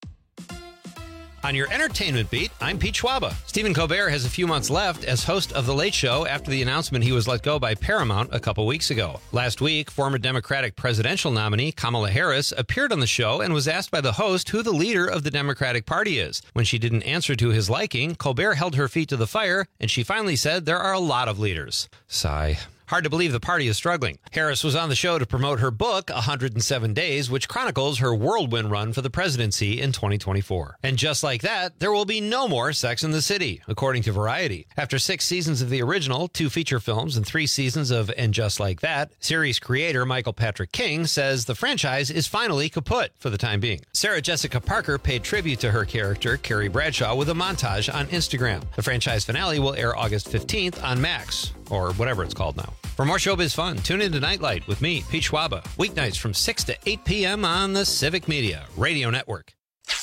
Speaker 13: On your entertainment beat, I'm Pete Schwaba. Stephen Colbert has a few months left as host of The Late Show after the announcement he was let go by Paramount a couple weeks ago. Last week, former Democratic presidential nominee Kamala Harris appeared on the show and was asked by the host who the leader of the Democratic Party is. When she didn't answer to his liking, Colbert held her feet to the fire, and she finally said there are a lot of leaders. Sigh. Hard to believe the party is struggling. Harris was on the show to promote her book, one hundred seven days, which chronicles her whirlwind run for the presidency in twenty twenty-four. And just like that, there will be no more Sex and the City, according to Variety. After six seasons of the original, two feature films, and three seasons of And Just Like That, series creator Michael Patrick King says the franchise is finally kaput for the time being. Sarah Jessica Parker paid tribute to her character, Carrie Bradshaw, with a montage on Instagram. The franchise finale will air August fifteenth on Max, or whatever it's called now. For more showbiz fun, tune into Nightlight with me, Pete Schwaba, weeknights from six to eight p.m. on the Civic Media Radio Network.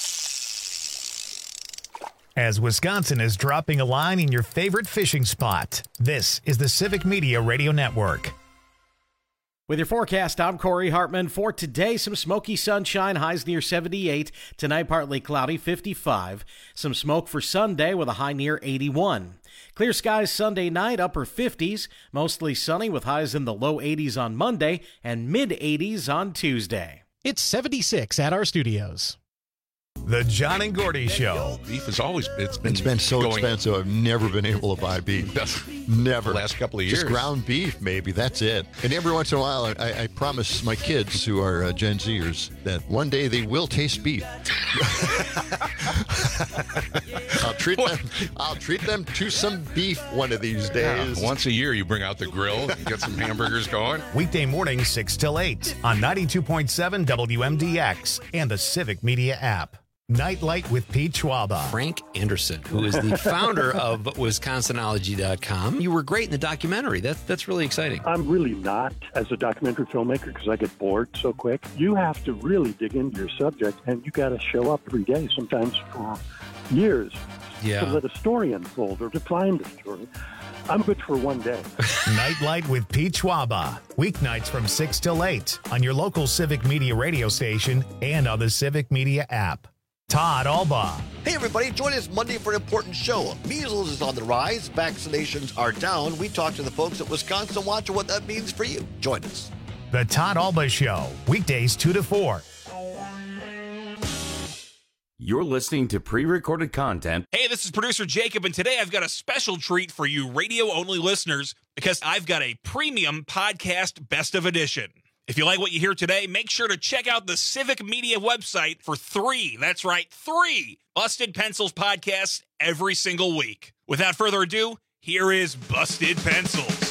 Speaker 1: As Wisconsin is dropping a line in your favorite fishing spot, this is the Civic Media Radio Network.
Speaker 11: With your forecast, I'm Corey Hartman. For today, some smoky sunshine, highs near seventy-eight. Tonight, partly cloudy, fifty-five. Some smoke for Sunday with a high near eighty-one. Clear skies Sunday night, upper fifties. Mostly sunny with highs in the low eighties on Monday and mid eighties on Tuesday.
Speaker 12: It's seventy-six at our studios.
Speaker 1: The John and Gordy Show.
Speaker 6: Beef has always it's been
Speaker 7: it's been so
Speaker 6: going,
Speaker 7: expensive. I've never been able to buy beef. Never.
Speaker 6: The last couple of years.
Speaker 7: Just ground beef, maybe. That's it. And every once in a while, I, I promise my kids, who are uh, Gen Zers, that one day they will taste beef. I'll treat them. I'll treat them to some beef one of these days.
Speaker 6: Yeah, once a year, you bring out the grill and get some hamburgers going.
Speaker 1: Weekday morning, six till eight on ninety-two point seven W M D X and the Civic Media app. Nightlight with Pete Schwaba.
Speaker 13: Frank Anderson, who is the founder of Wisconsinology dot com. You were great in the documentary. That, that's really exciting.
Speaker 8: I'm really not as a documentary filmmaker because I get bored so quick. You have to really dig into your subject, and you got to show up every day, sometimes for years,
Speaker 13: yeah.
Speaker 8: to let a story unfold or to find a story. I'm good for one day.
Speaker 1: Nightlight with Pete Schwaba. Weeknights from six till eight on your local Civic Media radio station and on the Civic Media app. Todd Alba.
Speaker 9: Hey, everybody. Join us Monday for an important show. Measles is on the rise. Vaccinations are down. We talk to the folks at Wisconsin Watch and what that means for you. Join us.
Speaker 1: The Todd Alba Show. Weekdays two to four.
Speaker 14: You're listening to pre-recorded content.
Speaker 15: Hey, this is producer Jacob, and today I've got a special treat for you radio-only listeners because I've got a premium podcast best of edition. If you like what you hear today, make sure to check out the Civic Media website for three, that's right, three Busted Pencils podcasts every single week. Without further ado, here is Busted Pencils.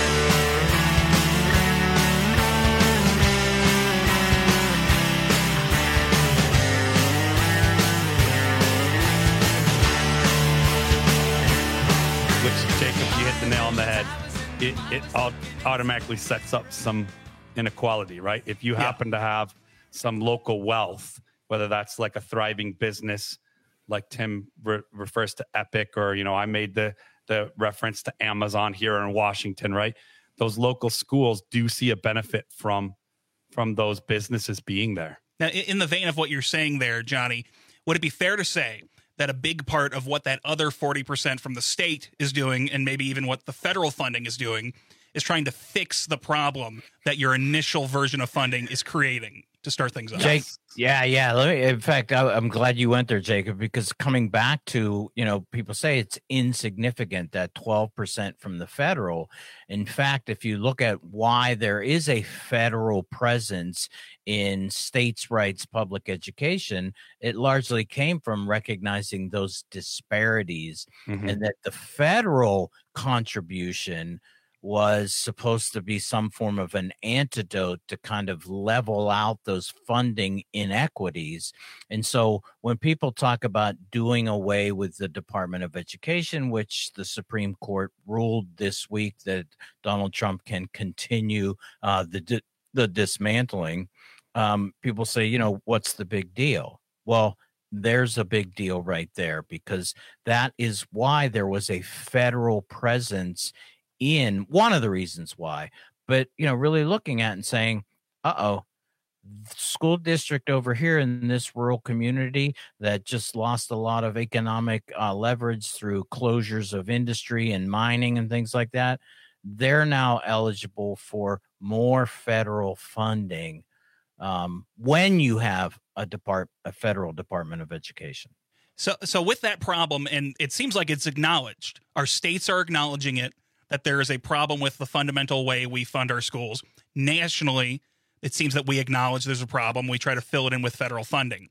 Speaker 17: Which, Jacob, you hit the nail on the head. It, it automatically sets up some inequality, right? If you happen yeah. to have some local wealth, whether that's like a thriving business, like Tim re- refers to Epic, or, you know, I made the, the reference to Amazon here in Washington, right? Those local schools do see a benefit from, from those businesses being there.
Speaker 15: Now, in the vein of what you're saying there, Johnny, would it be fair to say that a big part of what that other forty percent from the state is doing, and maybe even what the federal funding is doing, is trying to fix the problem that your initial version of funding is creating to start things off?
Speaker 16: Jake, yeah, yeah. Let me, in fact, I, I'm glad you went there, Jacob, because coming back to, you know, people say it's insignificant, that twelve percent from the federal. In fact, if you look at why there is a federal presence in states' rights public education, it largely came from recognizing those disparities, mm-hmm. and that the federal contribution was supposed to be some form of an antidote to kind of level out those funding inequities. And so when people talk about doing away with the Department of Education, which the Supreme Court ruled this week that Donald Trump can continue uh, the the dismantling, um, people say, you know, what's the big deal? Well, there's a big deal right there, because that is why there was a federal presence in one of the reasons why. But, you know, really looking at and saying, uh-oh, school district over here in this rural community that just lost a lot of economic uh, leverage through closures of industry and mining and things like that, they're now eligible for more federal funding um, when you have a depart a federal Department of Education.
Speaker 15: So, so with that problem, and it seems like it's acknowledged, our states are acknowledging it, that there is a problem with the fundamental way we fund our schools. Nationally, it seems that we acknowledge there's a problem. We try to fill it in with federal funding.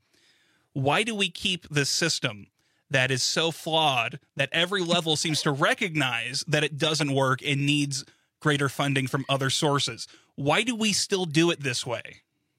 Speaker 15: Why do we keep this system that is so flawed that every level seems to recognize that it doesn't work and needs greater funding from other sources? Why do we still do it this way?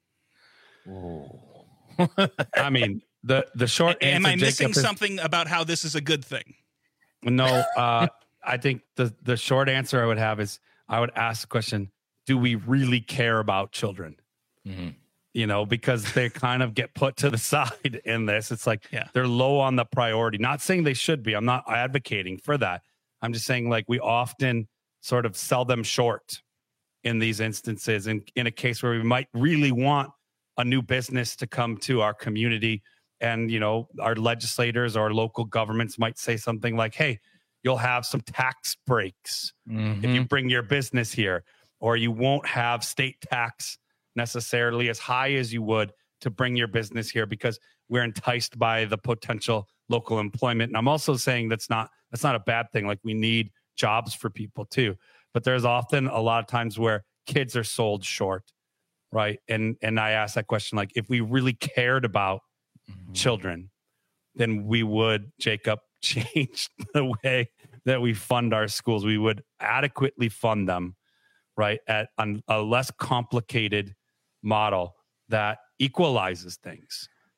Speaker 17: I mean, the, the short answer,
Speaker 15: Am I missing
Speaker 17: Jacob, is,
Speaker 15: something about how this is a good thing?
Speaker 17: No, uh, I think the, the short answer I would have is I would ask the question, do we really care about children?
Speaker 16: Mm-hmm.
Speaker 17: You know, because they kind of get put to the side in this. It's like
Speaker 15: yeah.
Speaker 17: they're low on the priority. Not saying they should be. I'm not advocating for that. I'm just saying, like, we often sort of sell them short in these instances. In, in a case where we might really want a new business to come to our community, and, you know, our legislators or local governments might say something like, hey, you'll have some tax breaks
Speaker 16: mm-hmm.
Speaker 17: if you bring your business here, or you won't have state tax necessarily as high as you would to bring your business here because we're enticed by the potential local employment. And I'm also saying that's not that's not a bad thing. Like, we need jobs for people too, but there's often a lot of times where kids are sold short, right? And and I ask that question, like, if we really cared about mm-hmm. children, then we would, Jacob, change the way that we fund our schools. We would adequately fund them, right, at a less complicated model that equalizes things.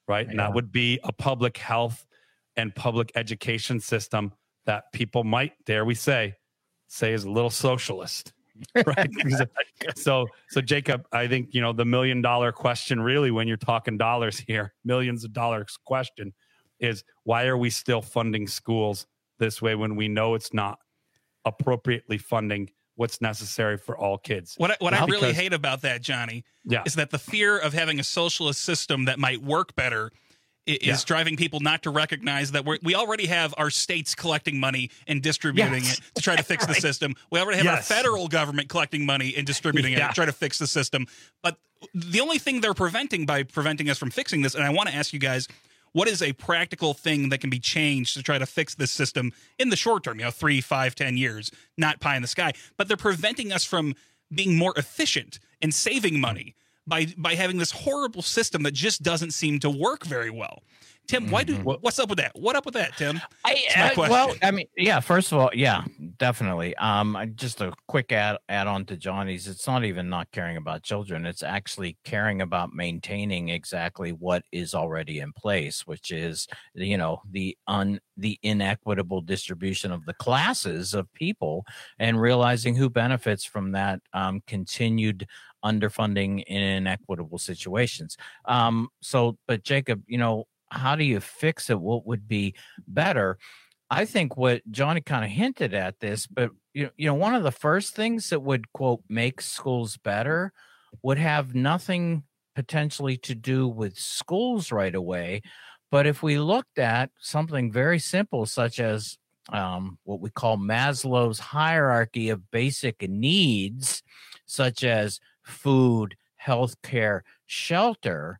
Speaker 17: right? And that would be a public health and public education system that people might, dare we say, say is a little socialist, right? so, so Jacob, I think, you know, the million dollar question really, when you're talking dollars here, millions of dollars question is, why are we still funding schools this way when we know it's not appropriately funding what's necessary for all kids?
Speaker 15: What I, what
Speaker 17: Now,
Speaker 15: I really
Speaker 17: because,
Speaker 15: hate about that, Johnny,
Speaker 17: yeah.
Speaker 15: is that the fear of having a socialist system that might work better is yeah. driving people not to recognize that we're, we already have our states collecting money and distributing yes. it to try to fix right. the system. We already have yes. our federal government collecting money and distributing yeah. it to try to fix the system. But the only thing they're preventing by preventing us from fixing this, and I want to ask you guys, what is a practical thing that can be changed to try to fix this system in the short term, you know, three, five, ten years, not pie in the sky, but they're preventing us from being more efficient and saving money by by having this horrible system that just doesn't seem to work very well. Tim, why do what's up with that? What up with that, Tim?
Speaker 16: I, uh, well, I mean, yeah. First of all, yeah, definitely. Um, just a quick add add on to Johnny's. It's not even not caring about children. It's actually caring about maintaining exactly what is already in place, which is, you know, the un the inequitable distribution of the classes of people, and realizing who benefits from that um, continued underfunding in inequitable situations. Um, so, but Jacob, you know, how do you fix it? What would be better? I think what Johnny kind of hinted at this, but you know, you know, one of the first things that would, quote, make schools better would have nothing potentially to do with schools right away. But if we looked at something very simple, such as um, what we call Maslow's hierarchy of basic needs, such as food, healthcare, shelter,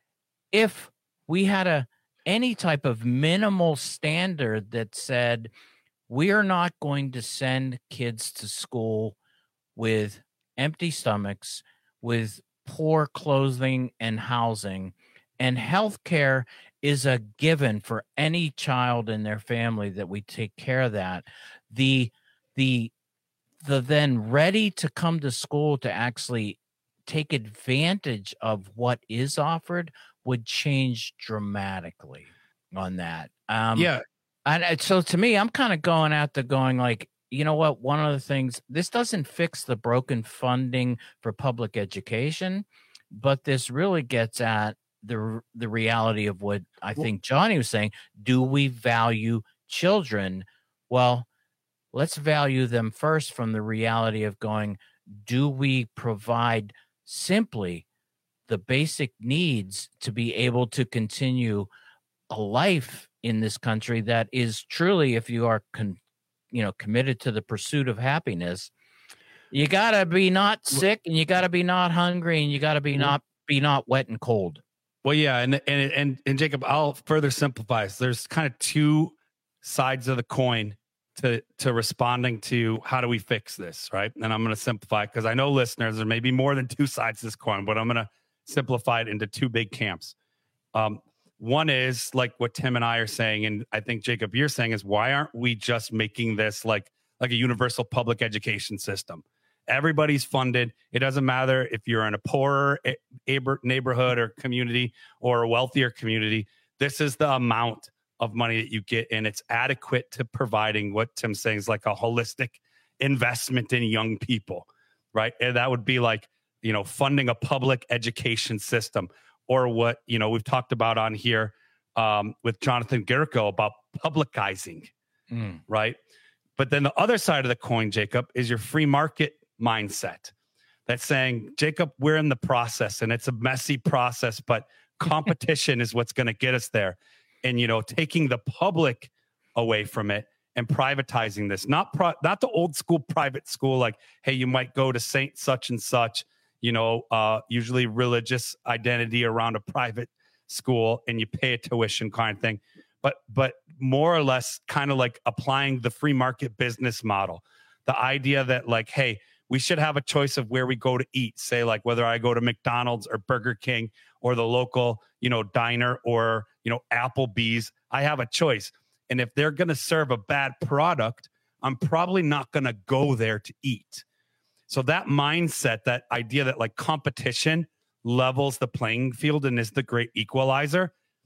Speaker 16: if we had a any type of minimal standard that said we are not going to send kids to school with empty stomachs, with poor clothing and housing, and healthcare is a given for any child in their family, that we take care of that. The the the then ready to come to school to actually take advantage of what is offered would change dramatically on that. Um,
Speaker 17: yeah.
Speaker 16: And so to me, I'm kind of going out there going like, you know what? One of the things, this doesn't fix the broken funding for public education, but this really gets at the the reality of what I think Johnny was saying. Do we value children? Well, let's value them first from the reality of going, do we provide simply the basic needs to be able to continue a life in this country that is truly, if you are con, you know, committed to the pursuit of happiness, you gotta be not sick, and you gotta be not hungry, and you gotta be not be not wet and cold.
Speaker 17: Well, yeah, and and and and Jacob, I'll further simplify. So there's kind of two sides of the coin to to responding to how do we fix this, right? And I'm going to simplify because I know listeners, there may be more than two sides to this coin, but I'm going to simplify it into two big camps. Um, one is like what Tim and I are saying, and I think Jacob, you're saying is, why aren't we just making this like like a universal public education system? Everybody's funded. It doesn't matter if you're in a poorer neighborhood or community or a wealthier community. This is the amount of money that you get, and it's adequate to providing what Tim's saying is like a holistic investment in young people, right? And that would be like, you know, funding a public education system, or what, you know, we've talked about on here um, with Jonathan Gerko about publicizing, mm. right? But then the other side of the coin, Jacob, is your free market mindset that's saying, Jacob, we're in the process and it's a messy process, but competition is what's going to get us there. And, you know, taking the public away from it and privatizing this, not pro- not the old school private school, like, hey, you might go to Saint such and such, you know, uh, usually religious identity around a private school, and you pay a tuition kind of thing. But but more or less kind of like applying the free market business model. The idea that like, hey, we should have a choice of where we go to eat, say like whether I go to McDonald's or Burger King or the local, you know, diner or, you know, Applebee's. I have a choice. And if they're going to serve a bad product, I'm probably not going to go there to eat. So that mindset, that idea that like competition levels the playing field and is the great equalizer,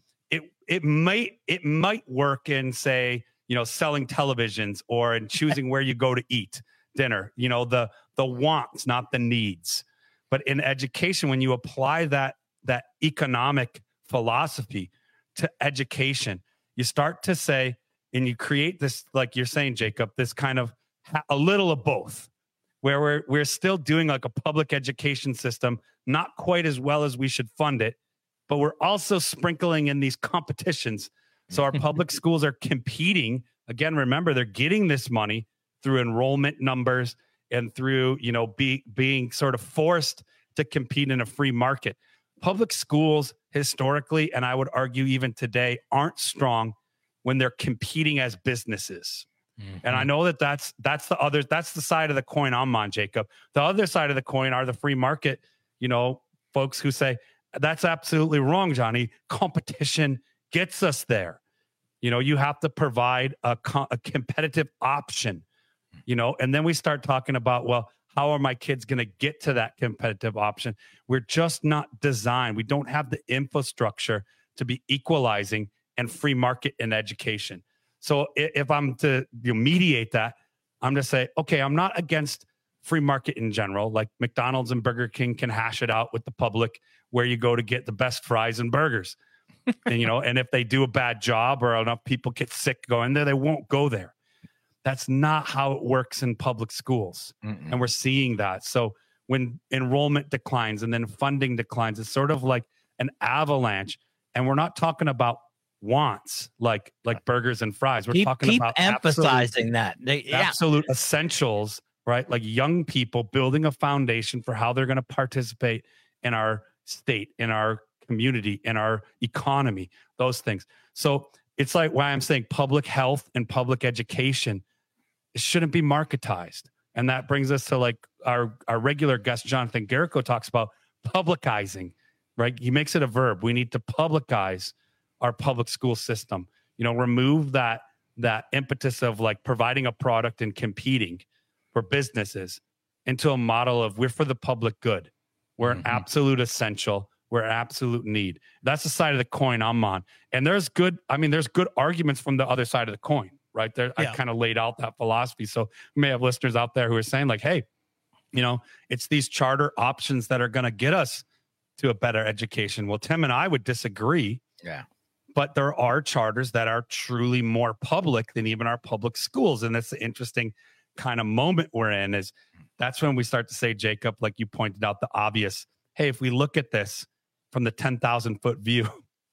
Speaker 17: it might it might work in, say, you know, selling televisions or in choosing where you go to eat dinner, you know, the the wants, not the needs. But in education, when you apply that that economic philosophy to education, you start to say, and you create this, like you're saying, Jacob, this kind of a little of both, where we're we're still doing like a public education system, not quite as well as we should fund it, but we're also sprinkling in these competitions. So our public schools are competing. Again, remember, they're getting this money through enrollment numbers and through, you know, be, being sort of forced to compete in a free market. Public schools historically, and I would argue even today, aren't strong when they're competing as businesses. Mm-hmm. And I know that that's that's the other that's the side of the coin I'm on, Jacob. The other side of the coin are the free market, you know, folks who say that's absolutely wrong, Johnny. Competition gets us there. You know, you have to provide a, co- a competitive option, you know, and then we start talking about, well, how are my kids going to get to that competitive option? We're just not designed. We don't have the infrastructure to be equalizing and free market in education. So if I'm to you know, mediate that, I'm to say, okay, I'm not against free market in general. Like McDonald's and Burger King can hash it out with the public where you go to get the best fries and burgers. And, you know, and if they do a bad job or enough people get sick going there, they won't go there. That's not how it works in public schools. Mm-mm. And we're seeing that. So when enrollment declines and then funding declines, it's sort of like an avalanche. And we're not talking about wants like like burgers and fries. We're
Speaker 16: keep,
Speaker 17: talking
Speaker 16: keep
Speaker 17: about
Speaker 16: emphasizing absolute, that. They, yeah.
Speaker 17: absolute essentials, right? Like young people building a foundation for how they're going to participate in our state, in our community, in our economy, those things. So it's like why I'm saying public health and public education, it shouldn't be marketized. And that brings us to like our, our regular guest, Jonathan Garrico, talks about publicizing, right? He makes it a verb. We need to publicize our public school system, you know, remove that, that impetus of like providing a product and competing for businesses into a model of we're for the public good. We're mm-hmm. an absolute essential. We're an absolute need. That's the side of the coin I'm on. And there's good, I mean, there's good arguments from the other side of the coin, right? There, yeah. I kind of laid out that philosophy. So we may have listeners out there who are saying like, hey, you know, it's these charter options that are going to get us to a better education. Well, Tim and I would disagree.
Speaker 16: Yeah.
Speaker 17: But there are charters that are truly more public than even our public schools. And that's the interesting kind of moment we're in is that's when we start to say, Jacob, like you pointed out, the obvious, hey, if we look at this from the ten thousand foot view,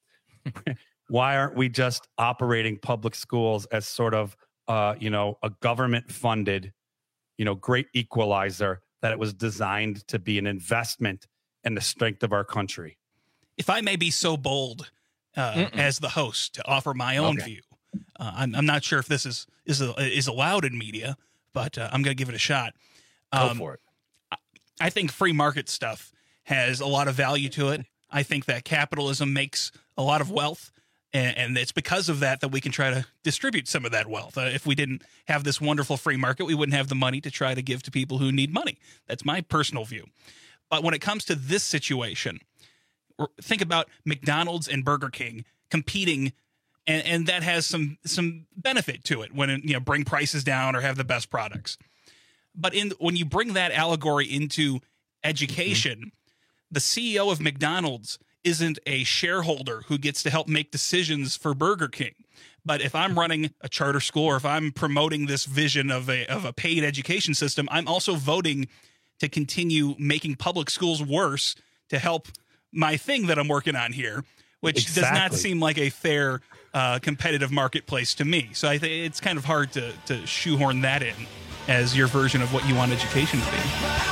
Speaker 17: why aren't we just operating public schools as sort of, uh, you know, a government funded, you know, great equalizer that it was designed to be an investment in the strength of our country?
Speaker 15: If I may be so bold uh, as the host to offer my own okay. view, uh, I'm, I'm not sure if this is is is allowed in media, but uh, I'm going to give it a shot. Um,
Speaker 16: Go for it.
Speaker 15: I think free market stuff has a lot of value to it. I think that capitalism makes a lot of wealth, and, and it's because of that that we can try to distribute some of that wealth. Uh, if we didn't have this wonderful free market, we wouldn't have the money to try to give to people who need money. That's my personal view. But when it comes to this situation, think about McDonald's and Burger King competing, and, and that has some some benefit to it when it, you know, bring prices down or have the best products. But in when you bring that allegory into education, mm-hmm. the C E O of McDonald's isn't a shareholder who gets to help make decisions for Burger King. But if I'm running a charter school or if I'm promoting this vision of a of a paid education system, I'm also voting to continue making public schools worse to help my thing that I'm working on here, which exactly. does not seem like a fair uh, competitive marketplace to me. So I think it's kind of hard to, to shoehorn that in as your version of what you want education to be.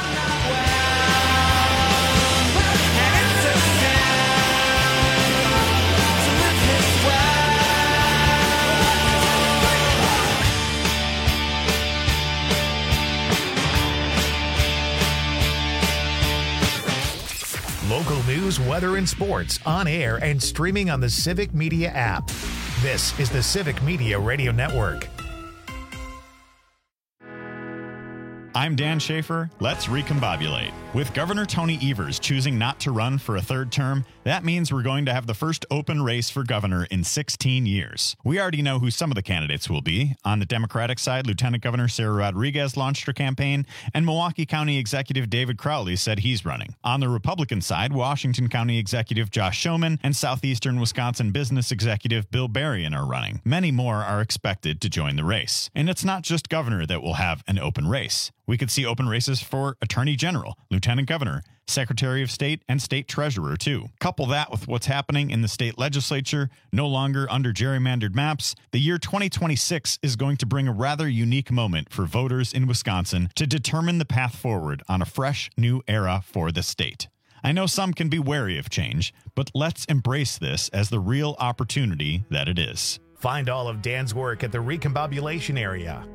Speaker 1: Local news, weather, and sports on air and streaming on the Civic Media app. This is the Civic Media Radio Network.
Speaker 10: I'm Dan Schaefer. Let's recombobulate. With Governor Tony Evers choosing not to run for a third term, that means we're going to have the first open race for governor in sixteen years. We already know who some of the candidates will be. On the Democratic side, Lieutenant Governor Sarah Rodriguez launched her campaign, and Milwaukee County Executive David Crowley said he's running. On the Republican side, Washington County Executive Josh Schoeman and Southeastern Wisconsin Business Executive Bill Berrien are running. Many more are expected to join the race. And it's not just governor that will have an open race. We could see open races for Attorney General, Lieutenant Governor, Secretary of State, and State Treasurer, too. Couple that with what's happening in the state legislature, no longer under gerrymandered maps, the year twenty twenty-six is going to bring a rather unique moment for voters in Wisconsin to determine the path forward on a fresh, new era for the state. I know some can be wary of change, but let's embrace this as the real opportunity that it is.
Speaker 1: Find all of Dan's work at the Recombobulation area.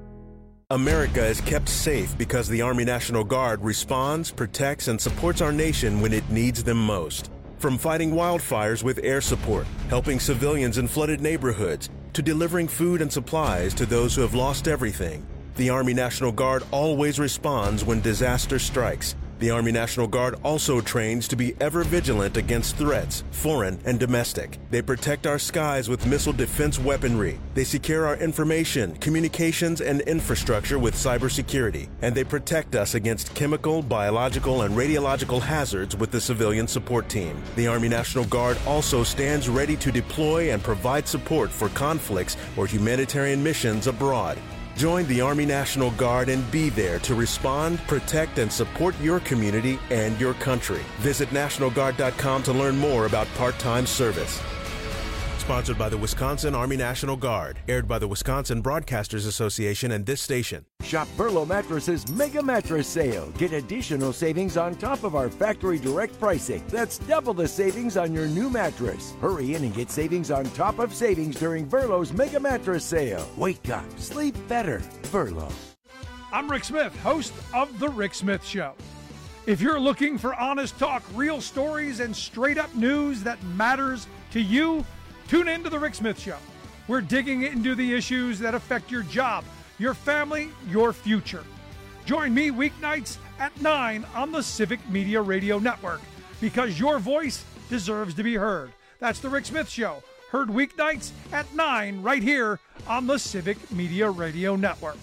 Speaker 18: America is kept safe because the Army National Guard responds, protects, and supports our nation when it needs them most. From fighting wildfires with air support, helping civilians in flooded neighborhoods, to delivering food and supplies to those who have lost everything, the Army National Guard always responds when disaster strikes. The Army National Guard also trains to be ever vigilant against threats, foreign and domestic. They protect our skies with missile defense weaponry. They secure our information, communications, and infrastructure with cybersecurity. And they protect us against chemical, biological, and radiological hazards with the civilian support team. The Army National Guard also stands ready to deploy and provide support for conflicts or humanitarian missions abroad. Join the Army National Guard and be there to respond, protect, and support your community and your country. Visit National Guard dot com to learn more about part-time service. Sponsored by the Wisconsin Army National Guard. Aired by the Wisconsin Broadcasters Association and this station.
Speaker 19: Shop Burlow Mattresses Mega Mattress Sale. Get additional savings on top of our factory direct pricing. That's double the savings on your new mattress. Hurry in and get savings on top of savings during Burlow's Mega Mattress Sale. Wake up. Sleep better. Burlow.
Speaker 20: I'm Rick Smith, host of The Rick Smith Show. If you're looking for honest talk, real stories, and straight-up news that matters to you, tune in to The Rick Smith Show. We're digging into the issues that affect your job, your family, your future. Join me weeknights at nine on the Civic Media Radio Network, because your voice deserves to be heard. That's The Rick Smith Show, heard weeknights at nine right here on the Civic Media Radio Network.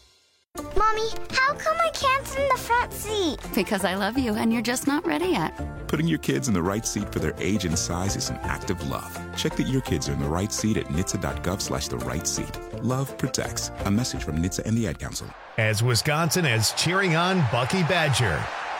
Speaker 21: Mommy, how come I can't sit in the front seat?
Speaker 22: Because I love you and you're just not ready yet.
Speaker 23: Putting your kids in the right seat for their age and size is an act of love. Check that your kids are in the right seat at N H T S A dot gov slash the right seat. Love protects. A message from N H T S A and the Ad Council.
Speaker 1: As Wisconsin is cheering on Bucky Badger.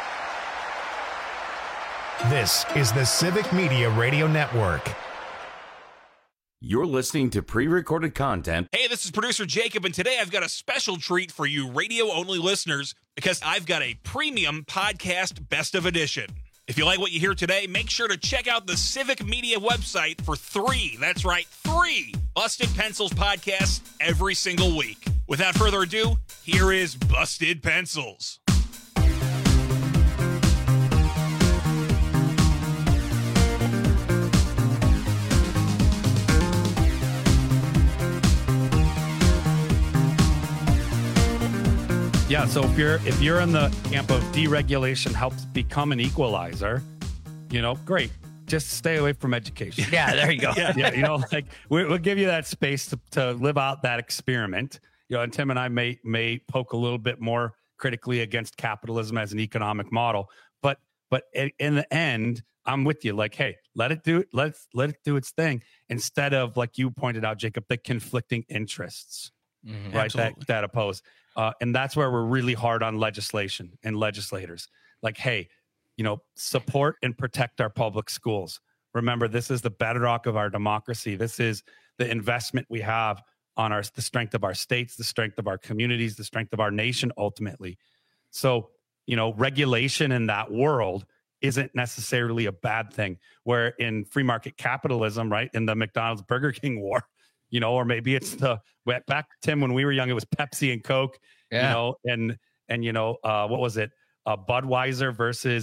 Speaker 1: This is the Civic Media Radio Network.
Speaker 14: You're listening to pre-recorded content.
Speaker 15: Hey, this is producer Jacob, and today I've got a special treat for you radio-only listeners because I've got a premium podcast best of edition. If you like what you hear today, make sure to check out the Civic Media website for three, that's right, three Busted Pencils podcasts every single week. Without further ado, here is Busted Pencils.
Speaker 17: Yeah, so if you're if you're in the camp of deregulation helps become an equalizer, you know, great. Just stay away from education.
Speaker 16: Yeah, there you go.
Speaker 17: yeah, yeah, you know, like we, we'll give you that space to, to live out that experiment. You know, and Tim and I may may poke a little bit more critically against capitalism as an economic model, but but in the end, I'm with you. Like, hey, let it do it. Let's let it do its thing instead of, like you pointed out, Jacob, the conflicting interests,
Speaker 16: mm-hmm,
Speaker 17: right? That that oppose. Uh, and that's where we're really hard on legislation and legislators. Like, hey, you know, support and protect our public schools. Remember, this is the bedrock of our democracy. This is the investment we have on our the strength of our states, the strength of our communities, the strength of our nation, ultimately. So, you know, regulation in that world isn't necessarily a bad thing. Where in free market capitalism, right, in the McDonald's Burger King war, you know, or maybe it's the back, Tim, when we were young, it was Pepsi and Coke, yeah. you know, and, and, you know, uh, what was it? Uh, Budweiser versus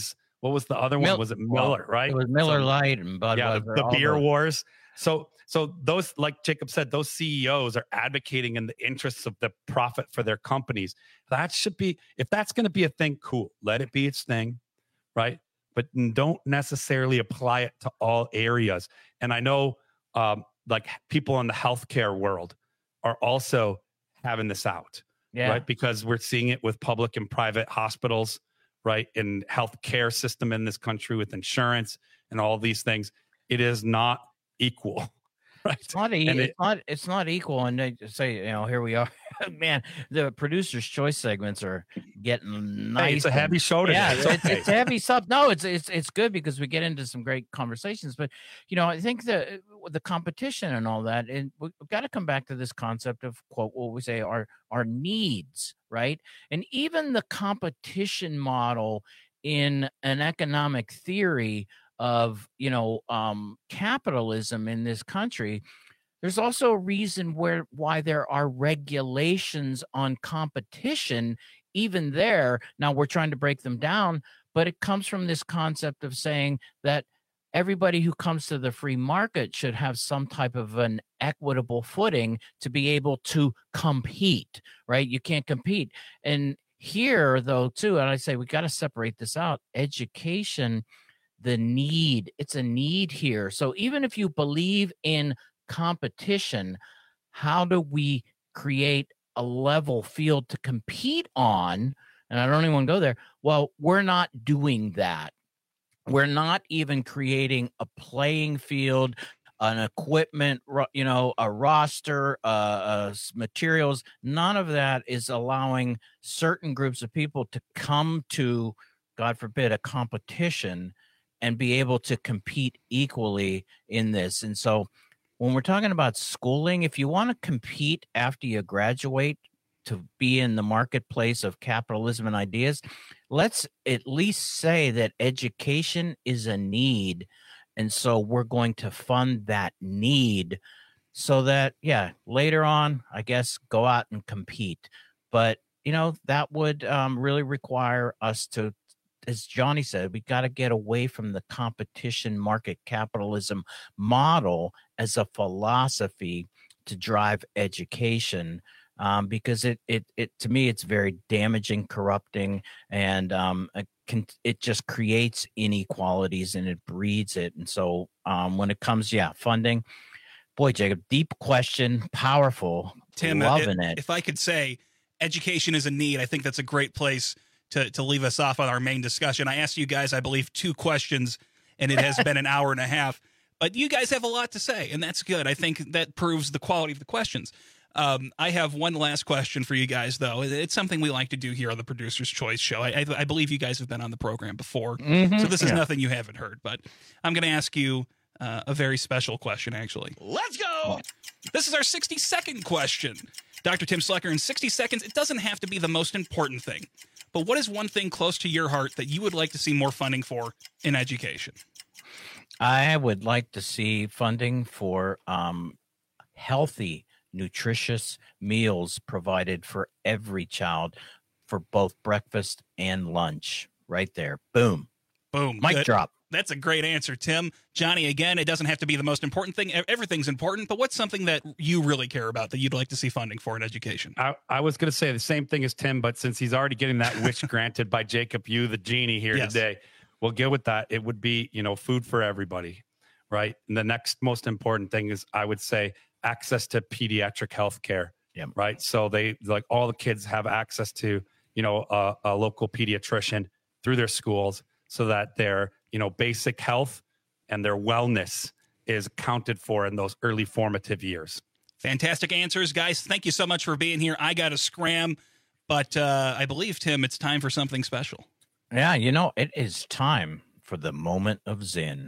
Speaker 17: what was the other one?
Speaker 16: Mil-
Speaker 17: was it Miller, right?
Speaker 16: It was Miller
Speaker 17: So-
Speaker 16: Lite and Budweiser.
Speaker 17: Yeah, the, the
Speaker 16: all
Speaker 17: beer
Speaker 16: those.
Speaker 17: wars. So, so those, like Jacob said, those C E Os are advocating in the interests of the profit for their companies. That should be, if that's going to be a thing, cool. Let it be its thing, right? But don't necessarily apply it to all areas. And I know, um, like people in the healthcare world are also having this out,
Speaker 16: Yeah.
Speaker 17: right? Because we're seeing it with public and private hospitals, right? In healthcare system in this country with insurance and all these things. It is not equal, right?
Speaker 16: It's not, e-
Speaker 17: And
Speaker 16: it's
Speaker 17: it-
Speaker 16: not it's not equal. And they just say, you know, here we are. Man, the producer's choice segments are getting nice.
Speaker 17: Hey, it's a
Speaker 16: and-
Speaker 17: heavy show today.
Speaker 16: Yeah,
Speaker 17: It's
Speaker 16: it's,
Speaker 17: okay.
Speaker 16: it's heavy stuff. No, it's it's it's good because we get into some great conversations. But you know, I think the the competition and all that, and we've got to come back to this concept of quote what we say our our needs, right? And even the competition model in an economic theory of you know um, capitalism in this country, there's also a reason where why there are regulations on competition even there. Now we're trying to break them down, but it comes from this concept of saying that everybody who comes to the free market should have some type of an equitable footing to be able to compete, right? You can't compete. And here though too, and I say we got to separate this out. Education, the need, it's a need here. So even if you believe in competition, how do we create a level field to compete on? And I don't even want to go there. Well, we're not doing that. We're not even creating a playing field, an equipment, ro- you know, a roster, uh, uh, s- materials. None of that is allowing certain groups of people to come to, God forbid, a competition and be able to compete equally in this. And so when we're talking about schooling, if you want to compete after you graduate to be in the marketplace of capitalism and ideas, let's at least say that education is a need. And so we're going to fund that need so that, yeah, later on, I guess, go out and compete. But, you know, that would um, really require us to, as Johnny said, we got to get away from the competition market capitalism model as a philosophy to drive education. Um, because it, it, it, to me, it's very damaging, corrupting, and um, it, can, it just creates inequalities and it breeds it. And so um, when it comes, yeah, funding, boy, Jacob, deep question, powerful,
Speaker 15: Tim,
Speaker 16: loving
Speaker 15: if,
Speaker 16: it.
Speaker 15: if I could say education is a need, I think that's a great place to, to leave us off on our main discussion. I asked you guys, I believe, two questions, and it has been an hour and a half. But you guys have a lot to say, and that's good. I think that proves the quality of the questions. Um, I have one last question for you guys, though. It's something we like to do here on the Producer's Choice Show. I, I, I believe you guys have been on the program before,
Speaker 16: Mhm,
Speaker 15: so this is
Speaker 16: yeah.
Speaker 15: nothing you haven't heard. But I'm going to ask you uh, a very special question, actually.
Speaker 9: Let's go.
Speaker 15: This is our sixty-second question. Doctor Tim Slecker, in sixty seconds, it doesn't have to be the most important thing. But what is one thing close to your heart that you would like to see more funding for in education?
Speaker 16: I would like to see funding for um, healthy, nutritious meals provided for every child for both breakfast and lunch. Right there. Boom.
Speaker 15: Boom.
Speaker 16: Mic
Speaker 15: Good.
Speaker 16: drop.
Speaker 15: That's a great answer, Tim. Johnny, again, it doesn't have to be the most important thing. E- Everything's important, but what's something that you really care about that you'd like to see funding for in education?
Speaker 17: I, I was going to say the same thing as Tim, but since he's already getting that wish granted by Jacob, you, the genie here
Speaker 15: Yes.
Speaker 17: today, we'll get with that. It would be, you know, food for everybody, right? And the next most important thing is, I would say, access to pediatric health care,
Speaker 16: Yep.
Speaker 17: right? So they, like, all the kids have access to, you know, a, a local pediatrician through their schools so that their, you know, basic health and their wellness is accounted for in those early formative years.
Speaker 15: Fantastic answers, guys. Thank you so much for being here. I got to scram, but uh, I believe, Tim, it's time for something special.
Speaker 16: Yeah, you know, it is time for the moment of Zen.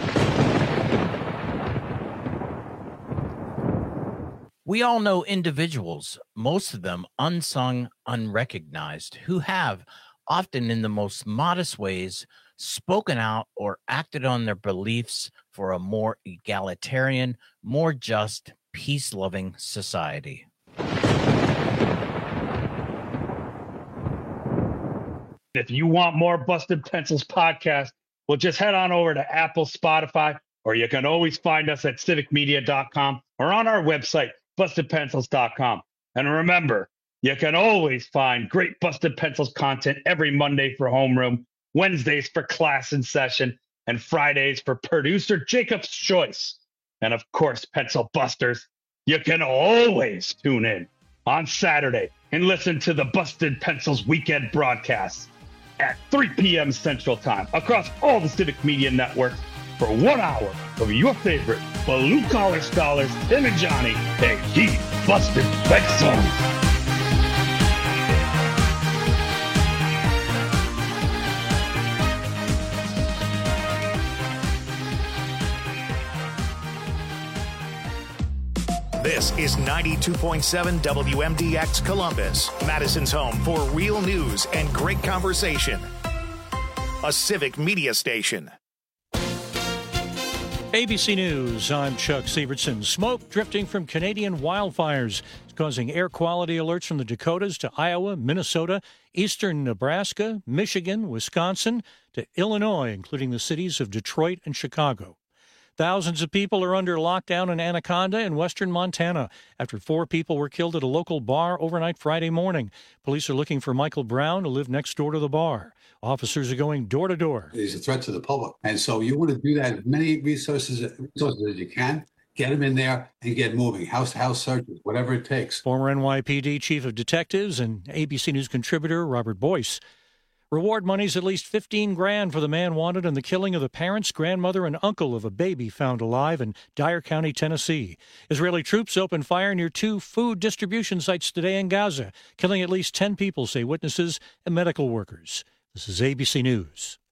Speaker 16: We all know individuals, most of them unsung, unrecognized, who have, often in the most modest ways, spoken out or acted on their beliefs for a more egalitarian, more just, peace-loving society.
Speaker 17: if you want more Busted Pencils podcast, well, just head on over to Apple, Spotify, or you can always find us at civic media dot com or on our website, busted pencils dot com. And remember, you can always find great Busted Pencils content every Monday for Homeroom, Wednesdays for Class in Session, and Fridays for Producer Jacob's Choice. And of course, Pencil Busters, you can always tune in on Saturday and listen to the Busted Pencils weekend broadcasts at three p.m. Central Time across all the Civic Media networks for one hour of your favorite blue-collar scholars, Tim and Johnny, and Keith Busted Pencils.
Speaker 1: This is ninety-two point seven W M D X Columbus, Madison's home for real news and great conversation. A Civic Media station.
Speaker 2: A B C News, I'm Chuck Sievertson. Smoke drifting from Canadian wildfires is causing air quality alerts from the Dakotas to Iowa, Minnesota, eastern Nebraska, Michigan, Wisconsin, to Illinois, including the cities of Detroit and Chicago. Thousands of people are under lockdown in Anaconda in western Montana after four people were killed at a local bar overnight Friday morning. Police are looking for Michael Brown, who lived next door to the bar. Officers are going door to door.
Speaker 3: It's a threat to the public. And so you want to do that, as many resources, resources as you can, get them in there and get moving. House to house searches, whatever it takes.
Speaker 2: Former N Y P D Chief of Detectives and A B C News contributor Robert Boyce. Reward money's at least fifteen grand for the man wanted in the killing of the parents, grandmother, and uncle of a baby found alive in Dyer County, Tennessee. Israeli troops opened fire near two food distribution sites today in Gaza, killing at least ten people, say witnesses and medical workers. This is A B C News.